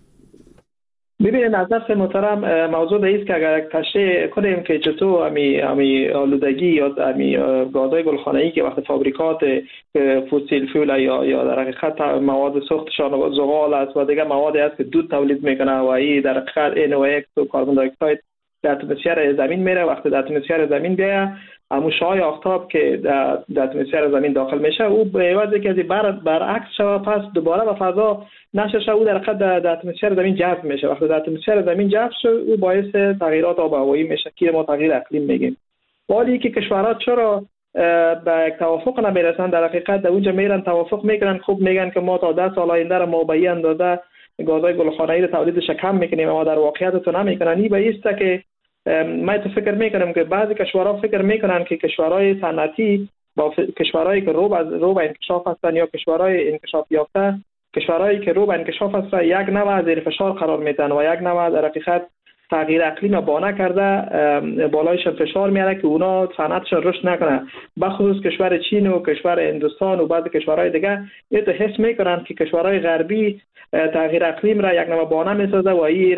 ببینید نظر محترم، موضوع است که اگر تشریح کنیم که چطور امی آلودگی یا امی گازهای گلخانه‌ای که وقت فابریکات فسیل فیول یا در حقیقت مواد سوختشان زغال است و دیگه موادی است که دود تولید میکنه و این در حقیقت NOx و کربن دی اکساید در اتمسفر زمین میره. وقتی در اتمسفر زمین بیاد همون شعاع آفتاب که در اتمسفر زمین داخل میشه او به عوض که برعکس شود پس دوباره به فضا نشه، او در حقیقت در اتمسفر زمین جذب میشه. وقتی در اتمسفر زمین جذب شد او باعث تغییرات آب و هوایی میشه که ما تغییر اقلیم میگیم. ولی که کشورها چرا به یک توافق نمیرسن؟ در حقیقت در اونجا میرن توافق میکنن، خوب میگن که ما تا 10 سال آینده را ما به این اندازه گازهای گلخانه‌ای را تولیدش کم میکنیم، اما در واقعیت تو نمیکنن. این به است که من فکر میکنم که بعضی کشورها فکر میکنن که کشورهای صنعتی با کشورهایی که رو به انکشاف هستن یا کشورهای انکشاف یافته، کشورهایی که رو به انکشاف هستن یک نوع زیر فشار قرار میدن و یک نوع در حقیقت تغییر اقلیم بانه کرده بالایش فشار میاره که اونا صنعتشون رشد نکنه. بخصوص کشور چین و کشور هندوستان و بعضی کشورهای دیگه ایتو حس میکنن که کشورهای غربی تغییر اقلیم را یک نوع بانه میسازه و این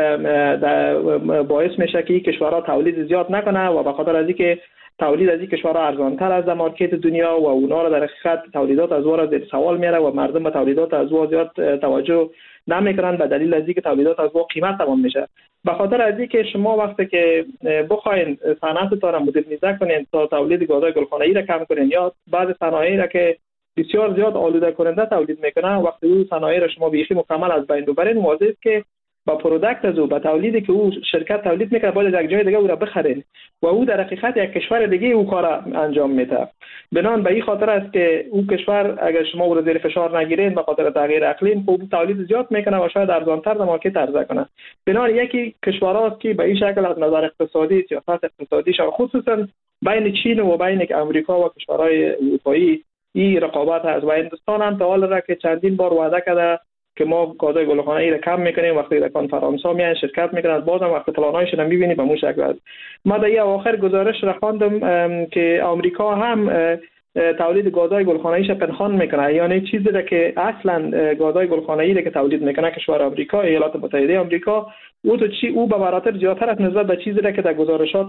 را باعث میشه که این کشورها تولید زیاد نکنه و به خاطر از اینکه تولید از این کشورها ارزانتر از مارکت دنیا و اونا را در حقیقت تولیدات از او را زیر سوال میاره و مردم به تولیدات از او زیاد توجه نمیکنن به دلیل از اینکه تولیدات از او قیمت تمام میشه. به خاطر از اینکه شما وقتی که بخواین صنعتتون را مدرنیزه کنین تا تولید گازهای گلخانه‌ای را کم کنین یا بعض صنایعی را که بسیار زیاد آلوده کننده تولید میکنن وقتی اون صنایع را شما بیخی مکمل از بین ببرین، واضحه که با پروداکت از او با تولیدی که او شرکت تولید میکنه باید از یک جای دیگه او را بخرین و او در حقیقت یک کشور دیگه او کار انجام میده. بنان به این خاطر است که او کشور اگر شما او را زیر فشار نگیرین به خاطر تغییر اقلیم خب تولید زیاد میکنه و شاید ارزانتر در مارکت عرضه کنه. بنان یکی کشورهاست که به این شکل از نظر اقتصادی سیاست اقتصادیش خصوصا بین چین و بین امریکا و کشورهای اروپایی این رقابت هست و هندوستان هم تا حال را که چندین بار وعده کرده که ما گازهای گلخانه‌ای را کم میکنیم، وقتی در کنفرانس‌ها میان شرکت میکنن بازم وقتی پلان‌هایشون رو میبینی به مو شکل است. ما در آخر گزارش را خواندم که آمریکا هم تولید گازهای گلخانه‌ایش پنهان میکنه، یعنی چیزی را که اصلا گازهای گلخانه‌ای را که تولید میکنه کشور آمریکا ایالات متحده آمریکا او به مراتب زیادتر از نسبت به چیزی را که در گزارشات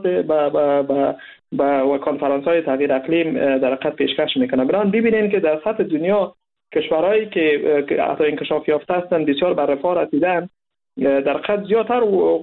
با کنفرانس‌های تغییر اقلیم در حقیقت پیشکش میکنه. بران ببینین که در سطح دنیا کشورهایی که حتی انکشاف یافته هستند بسیار بر رفاه رسیدن در حقیقت زیادتر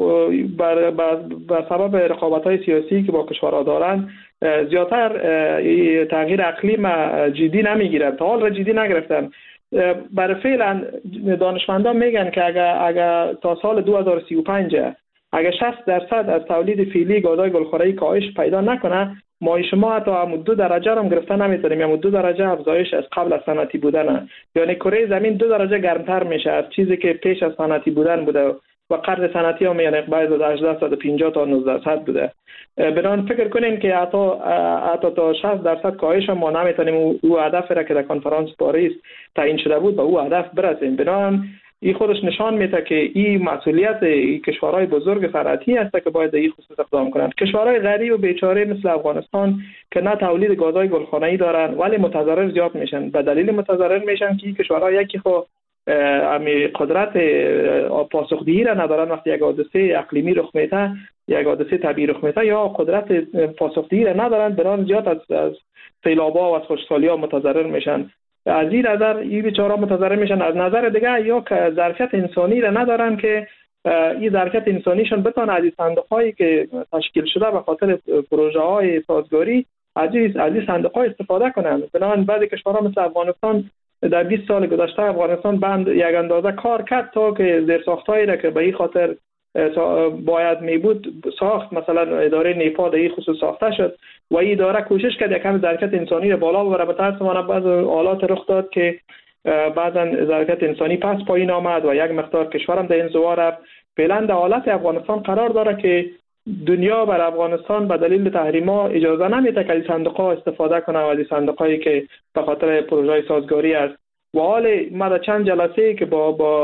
به سبب رقابت‌های سیاسی که با کشورها دارن زیادتر تغییر اقلیم جدی نمیگیرن، تا حال را جدی نگرفتن. برای فعلا دانشمندان میگن که اگر تا سال 2035 اگر 60% از تولید فعلی گازهای گلخانه‌ای کاهش پیدا نکنه ما شما حتی هم 2 درجه هم گرفتن نمیتونیم، یا 2 درجه افزایش از قبل از صنعتی بودن، یعنی کره زمین 2 درجه گرمتر میشه از چیزی که پیش از صنعتی بودن بوده و قرن صنعتی هم یعنی بعد از 1850 تا 1900 بوده. بنابراین فکر کنیم که حتی تا 60% کاهش ما نمیتونیم او هدف را که در کنفرانس پاریس تعیین شده بود به او هدف برسیم. بنابراین این خودش نشان میده که این مسئولیت این کشورهای بزرگ صنعتی است که باید این خصوص اقدام کنند. کشورهای غریب و بیچاره مثل افغانستان که نه تولید گازهای گلخانه‌ای دارن ولی متضرر زیاد میشن. به دلیل متضرر میشن که این کشورها یکی خود قدرت پاسخگویی را ندارن وقتی یک حادثه اقلیمی رخ میده، یک حادثه طبیعی رخ میده، یا قدرت پاسخگویی را ندارن، بران زیاد از سیلاب‌ها و از خشکسالی‌ها متضرر میشن. از این نظر این بیچاره‌ها متضرر میشن. از نظر دیگه یا که ظرفیت انسانی را ندارن که این ظرفیت انسانیشون بتونه از صندوق‌هایی که تشکیل شده به خاطر پروژه‌های سازگاری از این صندوق‌ها استفاده کنند. بنابراین بعضی کشورها مثل افغانستان در 20 سال گذشته افغانستان بند یک اندازه کار کرد تا که زیرساخت‌هایی را که به این خاطر باید می بود ساخت. مثلا اداره نیپا در این خصوص ساخته شد و این اداره کوشش کرد یکم ظرفیت انسانی را بالا ببره. متأسفانه بعض حالات رخ داد که بعضا ظرفیت انسانی پس پایین آمد و یک مقدار کشورم در انزوا رفت. فعلا در حالت افغانستان قرار داره که دنیا بر افغانستان به دلیل تحریما اجازه نمیده که از صندوق‌ها استفاده کنه و از صندوق‌هایی که به خاطر پروژه سازگاری است. و حال ما در چند جلسه که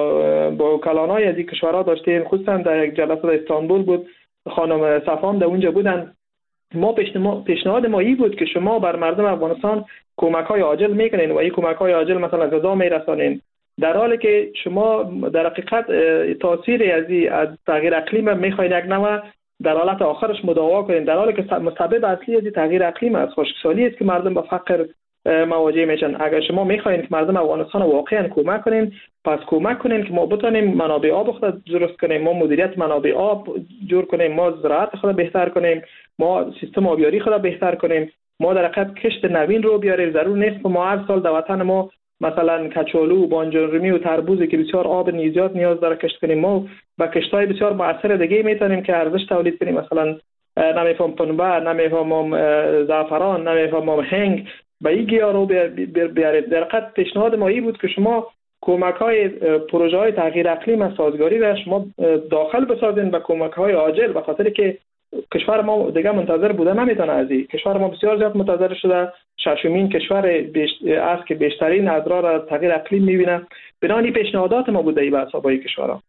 با وکلانای از این کشورها داشتیم، خصوصا در یک جلسه در استانبول بود، خانم صفان در اونجا بودن، پیشنهاد ما این بود که شما بر مردم افغانستان کمک‌های عاجل میکنین و این کمک‌های عاجل مثلا غذا میرسانین، در حالی که شما در حقیقت تاثیر از تغییر اقلیم میخواین یک نوع در حالت آخرش مداوا کنین، در حالی که مسبب اصلی از تغییر اقلیم از خشکسالی است که مردم به فقر مواجه میشن. اگر شما میخواین که مردم افغانستان واقعا کمک کنین، پس کمک کنین که ما بتونیم منابع آب خود درست کنیم، ما مدیریت منابع آب جور کنیم، ما زراعت خود بهتر کنیم، ما سیستم آبیاری خود بهتر کنیم، ما در حقیقت کشت نوین رو بیاریم. ضرور نیست ما هر سال در وطن ما مثلا کچالو، بانجان و تربوزی که بسیار آب زیاد نیاز داره کشت کنیم. ما با کشت‌های بسیار مؤثر دیگه میتونیم که ارزش تولید کنیم، مثلا نمیفهم پنبه، نمیفهم زعفران، نمیفهم هنگ و این گیاه رو بیارید. در حقیقت پیشنهاد ما این بود که شما کمک‌های پروژه‌های تغییر اقلیم سازگاری را شما داخل بسازین و کمک‌های عاجل، به خاطر که کشور ما دیگه منتظر بوده نمیتونه. از این کشور ما بسیار زیاد منتظر شده، ششمین کشور است که بیشترین اضرار از تغییر اقلیم میبینه. بنابراین پیشنهادات ما بوده ای به حسابای کشورها.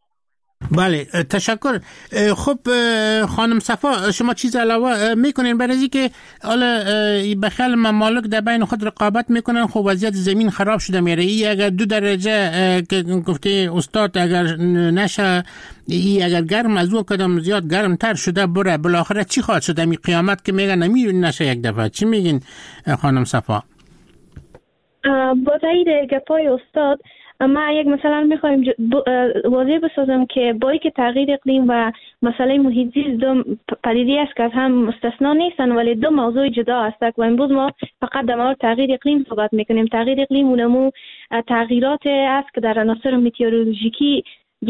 بله تشکر. خب خانم صفا، شما چیز علاوه میکنین برای اینکه حالا بخیال ممالک در بین خود رقابت میکنن؟ خب وضعیت زمین خراب شده میره. اگر 2 درجه که گفته استاد اگر نشه، اگر گرم از او کدام زیاد گرم تر شده بره، بالاخره چی خواهد شد؟ می قیامت که میگن نشه یک دفعه. چی میگین خانم صفا؟ با تایید گپای استاد، ما یک مثلا میخوایم واضح بسازم که با اینکه تغییر اقلیم و مسئله محیط زیست دو پدیده است که از هم مستثنا نیستن، ولی دو موضوع جدا هستند و امروز ما فقط در مورد تغییر اقلیم صحبت میکنیم. تغییر اقلیم اونمو تغییرات است که در عناصر متئورولوژیکی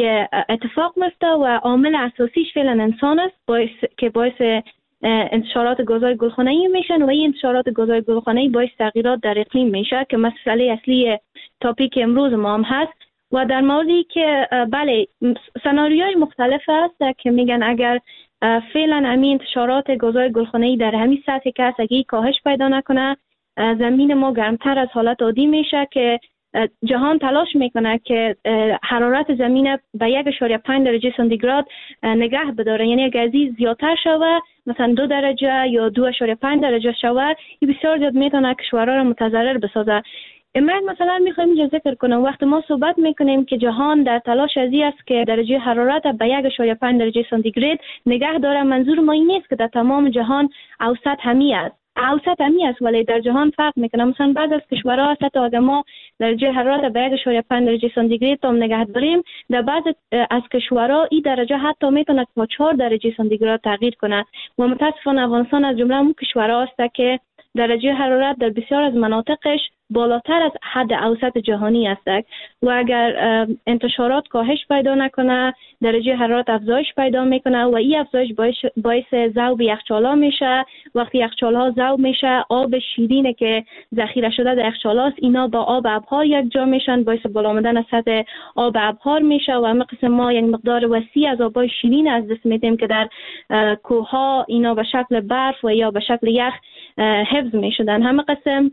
اتفاق میفته و عامل اساسیش فعلا انسان است، باعث انتشارات گازهای گلخانه‌ای میشن و این انتشارات گازهای گلخانه‌ای باعث تغییرات در اقلیم میشه که مسئله اصلی تاپیک امروز ما هم هست. و در موردی که بله سناریوهای مختلف هست که میگن اگر فعلا همین انتشارات گازهای گلخانه‌ای در همین سطح که هست اگه کاهش پیدا نکنه، زمین ما گرمتر از حالت عادی میشه که جهان تلاش میکنه که حرارت زمین به 1.5 درجه سانتیگراد نگه بداره. یعنی اگر از این زیادتر شوه، مثلا 2 درجه یا 2.5 درجه شوه، این بسیار زیاد میتونه کشورها را متضرر بسازه. من مثلا میخوایم اینجا ذکر کنم وقتی ما صحبت میکنیم که جهان در تلاش ازی است که درجه حرارت به 1.5 درجه سانتیگراد نگه داره، منظور ما این نیست که در تمام جهان اوسط همی است. اوسط همی است ولی در جهان فرق میکنه. مثلا بعض از کشورها حتی اگر ما درجه حرارت به 1.5 درجه سانتیگراد تا نگه داریم، در بعض از کشورها این درجه حتی میتونه تا 4 درجه سانتیگراد تغییر کنه و متاسفانه افغانستان از جمله اون کشورها است که درجه حرارت در بسیار از مناطقش بالاتر از حد اوسط جهانی است و اگر انتشارات کاهش پیدا نکنه، درجه حرارت افزایش پیدا میکنه و این افزایش باعث ذوب یخچال‌ها میشه. وقتی یخچال‌ها ذوب میشه، آب شیرینه که ذخیره شده در یخچال‌هاست اینا با آب ابحار یک جا میشن، باعث بالا آمدن سطح آب ابحار میشه و همه قسم ما یک مقدار وسیع از آبای شیرین از دست میدیم که در کوه‌ها اینا به شکل برف و یا به شکل یخ حفظ میشدن. همه قسم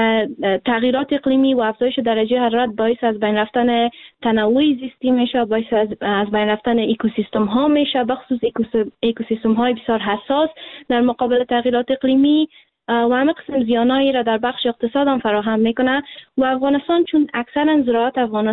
تغییرات اقلیمی و افزایش درجه حرارت باعث از بین رفتن تنوع زیستی میشه، باعث از بین رفتن اکوسیستم ها میشه، بخصوص اکوسیستم های بسیار حساس در مقابل تغییرات اقلیمی و همه قسم زیانایی را در بخش اقتصاد هم فراهم میکنه. و افغانستان چون اکثر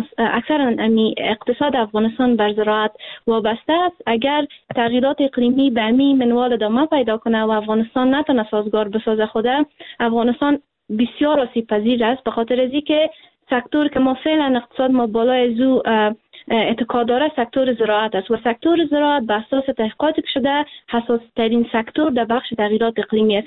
اقتصاد افغانستان بر زراعت وابسته است، اگر تغییرات اقلیمی به همین منوال ادامه پیدا کنه و افغانستان نتونه سازگار بسازه خوده، افغانستان بسیار آسیب پذیر است، به خاطر از اینکه سکتور که ما فعلا اقتصاد ما بالای زو اتکا داره سکتور زراعت است و سکتور زراعت به اساس تحقیقات شده حساس ترین سکتور در بخش تغییرات اقلیمی است. یعنی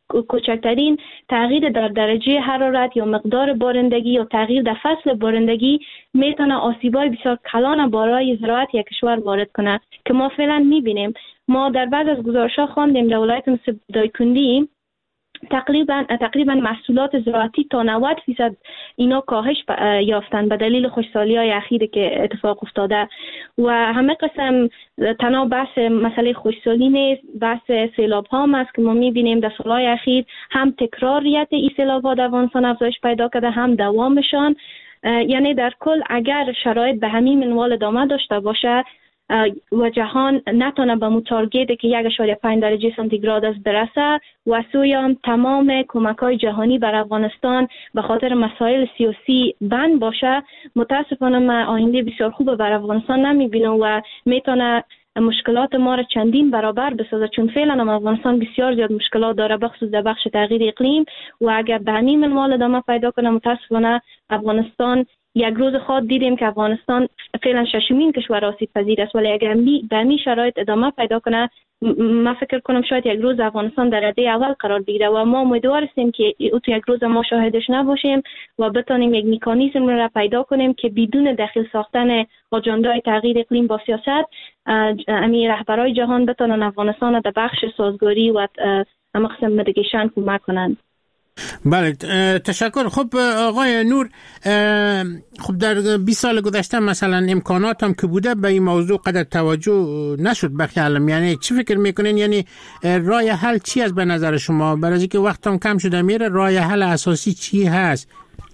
کوچکترین تغییر در درجه حرارت یا مقدار بارندگی یا تغییر در فصل بارندگی میتونه آسیبای بسیار کلان برای زراعت یک کشور وارد کنه که ما فعلا میبینیم. ما در بعض از گزارش‌ها خواندیم در ولایت مثل دایکندی تقریبا محصولات زراعتی تا 90% اینا کاهش یافتن به دلیل خشکسالی‌های اخیری که اتفاق افتاده و همه قسم تنها بحث مسئله خشکسالی نیست، بحث سیلاب ها هم است که ما می‌بینیم در سال‌های اخیر هم تکراریت این سیلاب‌ها در افغانستان افزایش پیدا کرده هم دوامشان. یعنی در کل اگر شرایط به همین منوال ادامه داشته باشه و جهان نتونه به تارگتی که 1.5 درجه سانتیگراد است برسه و سوی تمام کمک‌های جهانی بر افغانستان به خاطر مسائل سیاسی بند باشه، متاسفانه من آینده بسیار خوب بر افغانستان نمی‌بینم و میتونه مشکلات ما را چندین برابر بسازه، چون فعلا افغانستان بسیار زیاد مشکلات داره بخصوص در بخش تغییر اقلیم و اگر به همین منوال ادامه پیدا کنه متاسفانه افغانستان یک روز خود دیدیم که افغانستان فعلا ششمین کشور آسیب پذیر است، ولی اگر به همین شرایط ادامه پیدا کنه من فکر کنم شاید یک روز افغانستان در رده اول قرار بگیره و ما امیدوار هستیم که تو یک روز ما شاهدش نباشیم و بتونیم یک مکانیزم را پیدا کنیم که بدون دخیل ساختن آجندای تغییر اقلیم با سیاست امی رهبرای جهان بتونن افغانستان در بخش سازگاری و مقسم مدیگیشن کمک کنند. بله تشکر. خب آقای نور، خب در 20 سال گذشته مثلا امکانات هم که بوده به این موضوع قدر توجه نشد بخی علم، یعنی چی فکر میکنین؟ یعنی راه حل چی است به نظر شما؟ برای اینکه وقت هم کم شده میره، راه حل اساسی چی هست؟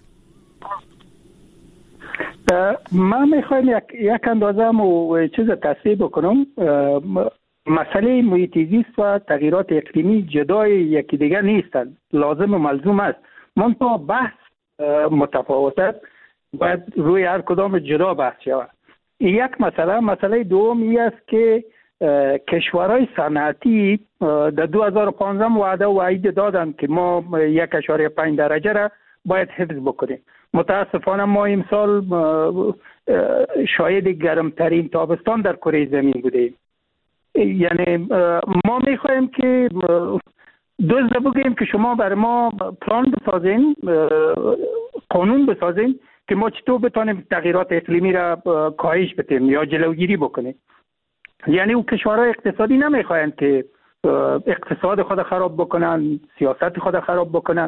من میخوایم یک اندازه و چیز تصحیح بکنم. مسئله محیط زیست و تغییرات اقلیمی جدای یکی دیگر نیستند، لازم و ملزوم است، منتها بحث متفاوت است، باید روی هر کدام جدا بحث شود. یک مسئله دوم است که کشورهای صنعتی در 2015 وعده و وعید دادند که ما 1.5 درجه را باید حفظ بکنیم. متاسفانه ما امسال شاید گرمترین تابستان در کره زمین بودیم. یعنی ما میخوایم که دوست بگیم که شما بر ما پلان بسازین، قانون بسازین که ما چطور بتانیم تغییرات اقلیمی را کاهش بدیم یا جلوگیری بکنیم. یعنی او کشورهای اقتصادی نمیخواین که اقتصاد خود خراب بکنن، سیاست خود خراب بکنن.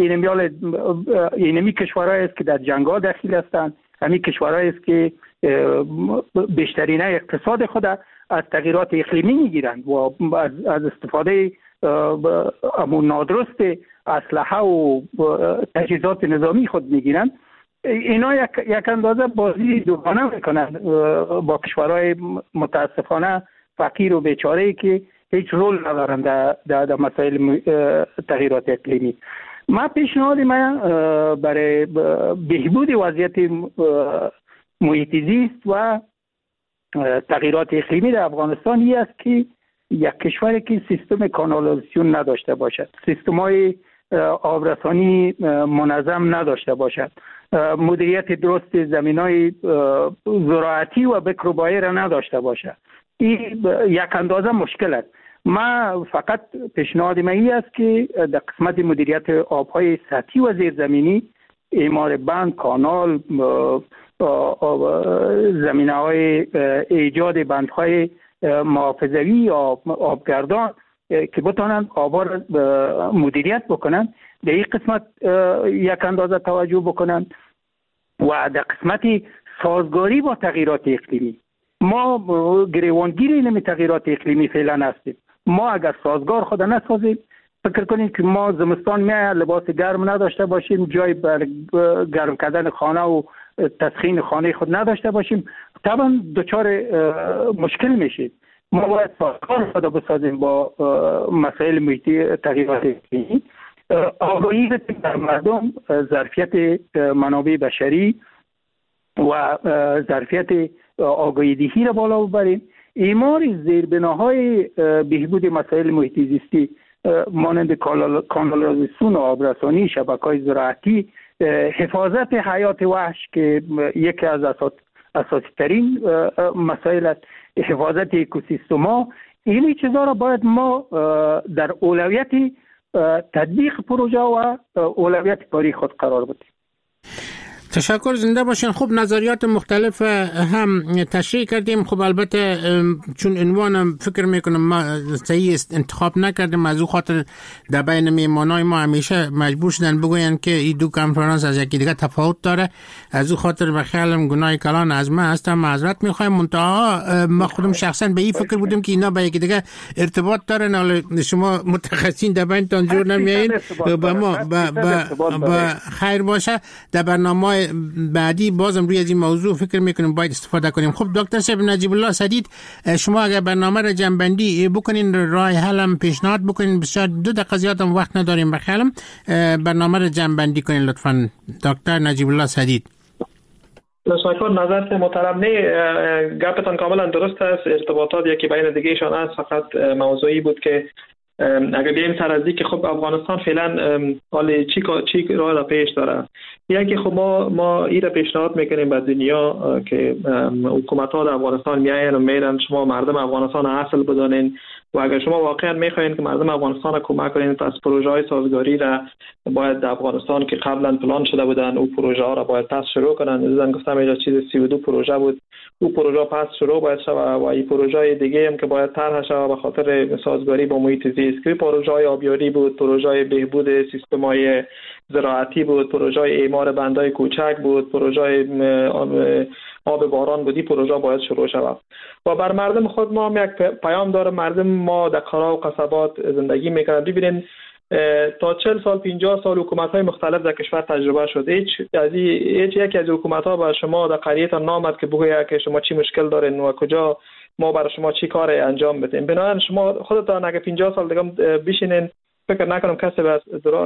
اینمی کشورهای است که در جنگ‌ها دخیل هستند، همین کشورهای است که بیشترین اقتصاد خود از تغییرات اقلیمی میگیرند و از استفاده امون نادرست اسلحه و تجهیزات نظامی خود میگیرند. اینا یک اندازه بازی دوگانه میکنند با کشورهای متاسفانه فقیر و بیچاره‌ای که هیچ رول ندارند در مسائل تغییرات اقلیمی. من پیشنهاد من برای بهبود وضعیت محیط زیست و تغییرات اقلیمی در افغانستان این است که یک کشوری که سیستم کانالیزاسیون نداشته باشد، سیستم‌های آبرسانی منظم نداشته باشد، مدیریت درست زمین‌های زراعتی و بکروبایی را نداشته باشد، این یک اندازه مشکل است. ما فقط پیشنهاد من این است که در قسمت مدیریت آب‌های سطحی و زیرزمینی، اعمار بند، کانال، زمینه‌های ایجاد بندهای محافظوی یا آبگردان که بتونن آبا را مدیریت بکنن، در این قسمت یک اندازه توجه بکنن. و در قسمت سازگاری با تغییرات اقلیمی، ما گریوانگیر این تغییرات اقلیمی فعلا هستیم. ما اگر سازگار خود نسازیم، فکر کنیم که ما زمستان میاد لباس گرم نداشته باشیم، جای بر گرم کردن خانه و تسخین خانه خود نداشته باشیم، طبعا دچار مشکل میشید. ما باید سازگار خود بسازیم با مسائل محیطی تغییرات اقلیمی. آگاهی در مردم، ظرفیت منابع بشری و ظرفیت آگاهی دهی را بالا ببریم. اعمار زیربناهای بهبود مسائل محیط زیستی مانند کانالیزاسیون و آبرسانی، شبکه‌های زراعتی، حفاظت حیات وحش که یکی از اساسی ترین مسائل است، حفاظت اکوسیستم‌ها، این چیزا را باید ما در اولویت تطبیق پروژه و اولویت کاری خود قرار بدیم. تشکر، زنده باشین. خب نظریات مختلف هم تشریح کردیم. خب البته چون عنوانم فکر میکنم ما صحیح انتخاب نکردیم، از او خاطر در بین میهمانای ما همیشه مجبور شدن بگوین که این دو کنفرانس از یکی دیگه تفاوت داره. از او خاطر به خیالم گناه کلان از من هستم، معذرت میخوایم. منتها ما خودم شخصا به این فکر بودیم که اینا به یکی دیگه ارتباط دارن. حالا شما متخصصین در بینتان جور نمیایین با ما با خیر باشه. در برنامه بعدی بازم روی از این موضوع فکر میکنیم باید استفاده کنیم. خب دکتر صاحب نجیب الله سدید، شما اگر برنامه را جنبندی بکنین، راه حلم پیشنهاد بکنین، بسیار 2 دقیقه زیاد هم وقت نداریم، بخیالم برنامه را جنبندی کنین لطفاً دکتر نجیب الله سدید. تشکر. نظرت محترم نه، گپتان کاملا درست است. ارتباطات یکی بین دیگهشان است، فقط موضوعی بود که اگر بیایم سرازی که خب افغانستان فعلا حال چی راه را پیش داره. یکی خب ما این را پیشنهاد میکنیم به دنیا که حکومت ها در افغانستان میاین و میرن شما مردم افغانستان اصل بدانین و اگر شما واقعا میخواین که مردم افغانستان را کمک کنین، پس پروژه های سازگاری را باید در افغانستان که قبلا پلان شده بودن او پروژه ها را باید پس شروع کنن. دیدن گفتم اینجا چیز 32 پروژه بود، او پروژه پس شروع باید شود و این پروژه دیگه هم که باید طرح شود به خاطر سازگاری با محیط زیست، که پروژه های آبیاری بود، پروژه های بهبود سیستم های زراعتی بود، پروژه های اعمار بندای کوچک بود، پروژه آب باران بودی، پروژه باید شروع شود. و بر مردم خود ما هم یک پیام داره. مردم ما در قرا و قصبات زندگی میکنن. ببینین تا 40 سال 50 سال حکومت‌های مختلف در کشور تجربه شده. هیچ یکی از حکومت‌ها به شما در قریه‌تان نامد که بگوید که شما چی مشکل دارین و کجا ما برای شما چی کار انجام بدیم. بنابراین شما خودتان اگه 50 سال دیگه بشینین، فکر نکنم کسی به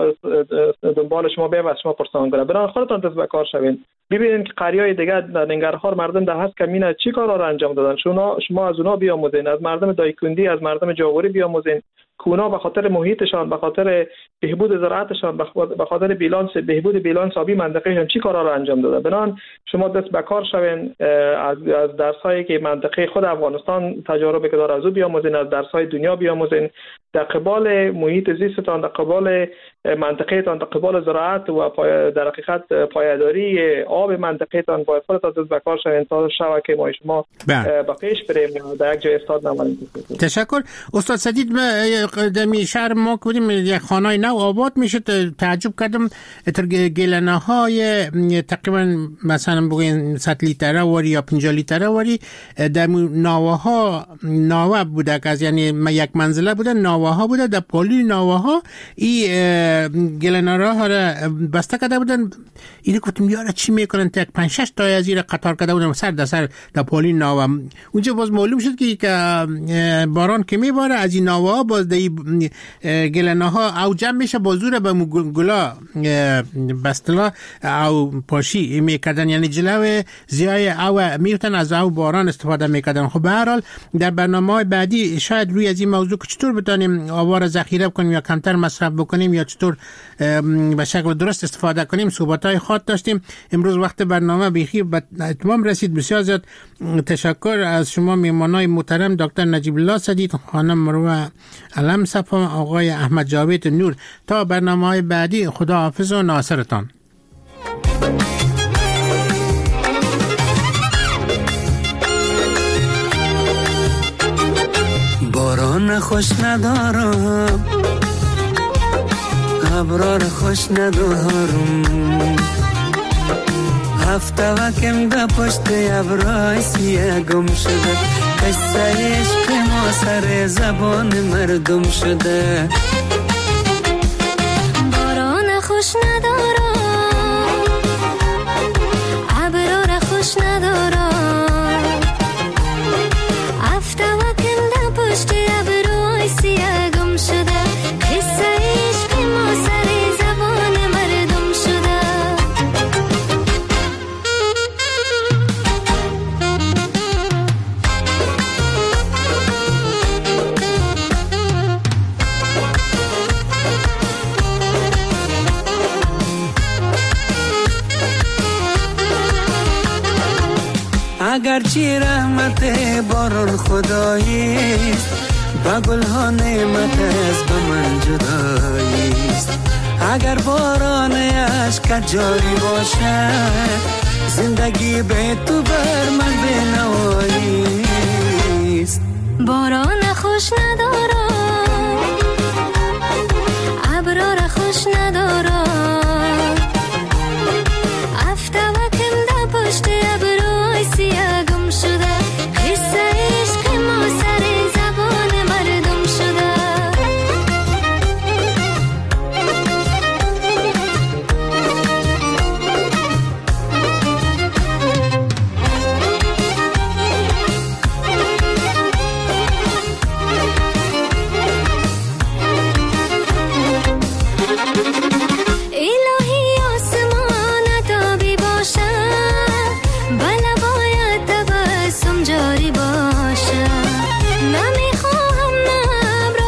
دنبال شما بیاد و شما پرسان کنه. بنابراین خودتان دست به کار شوین. ببینید که قریه‌های دیگه در ننگرهار مردم در هست کمینه چی کارا را انجام دادن. شما از اونها بیاموزین، از مردم دایکندی، از مردم جاغوری بیاموزین که اونا به خاطر محیطشان، به خاطر بهبود زراعتشان، به خاطر بهبود بیلانس آبی منطقهشان چی کارا را انجام دادن. بنابراین شما دست به کار شوین، از درسایی که منطقه خود افغانستان تجربه که داره از او بیاموزین، از درسای دنیا بیاموزین، در قبال محیط زیستتان، در قبال منطقهتان، در قبال زراعت و در حقیقت پایداری آب منطقهتان باید خودتان دست به کار شوین تا شود که ما شما به پیش بریم در یک جای استاد نماییم. تشکر. استاد سدید، دمی شهر ما کردیم یک خانه‌ای نو آباد میشه. تعجب کردم گلنه‌های تقریبا مثلا بگوین 100 لیتره وری یا 50 لیتره وری در ناوه بوده که یعنی یک منزله بوده، ناوه بوده. در پالی ناوه ها این گلنه‌ها را بسته کرده بودن. اینو گفتم یارا چی میکنن؟ تا 5-6 تا از این قطار کرده بودن سر در سر در پالی ناوه. اونجا باز معلوم شد که باران که میباره از این ناوه باز دی گلنه‌ها او جمع میشه، بازور به گلا بستلا او پاشی میکردن، یعنی جلو زیای او میوتن از او باران استفاده میکردن. خب به هر حال در برنامه‌های بعدی شاید روی از این موضوع چطور بتونیم آب را ذخیره کنیم یا کمتر مصرف بکنیم یا چطور به شکل درست استفاده کنیم صحبت‌های خاص داشتیم. امروز وقت برنامه بیخی به اتمام رسید. بسیار زیاد تشکر از شما میهمانای محترم دکتر نجیب الله سدید، خانم مروه علم صفا، آقای احمد جاوید نور. تا برنامه‌های بعدی خدا حافظ و ناصرتان. باران خوش ندارم، ابرار خوش ندارم، هفته وکم ده پشت ابرای سیه گم شده، قصه عشق ما سر زبان مردم شده. باران خوش ندارم، ابرار خوش ندارم، هفته وکم ده پشت ابرای سیه گم شده، قصه عشق ما سر زبان مردم شده. اگرچه رحمت باران خداییست، با گل ها نعمت از به من جداییست. اگر باران عشق جاری باشد زندگی به تو بر من بنواییست. باران خوش ندارد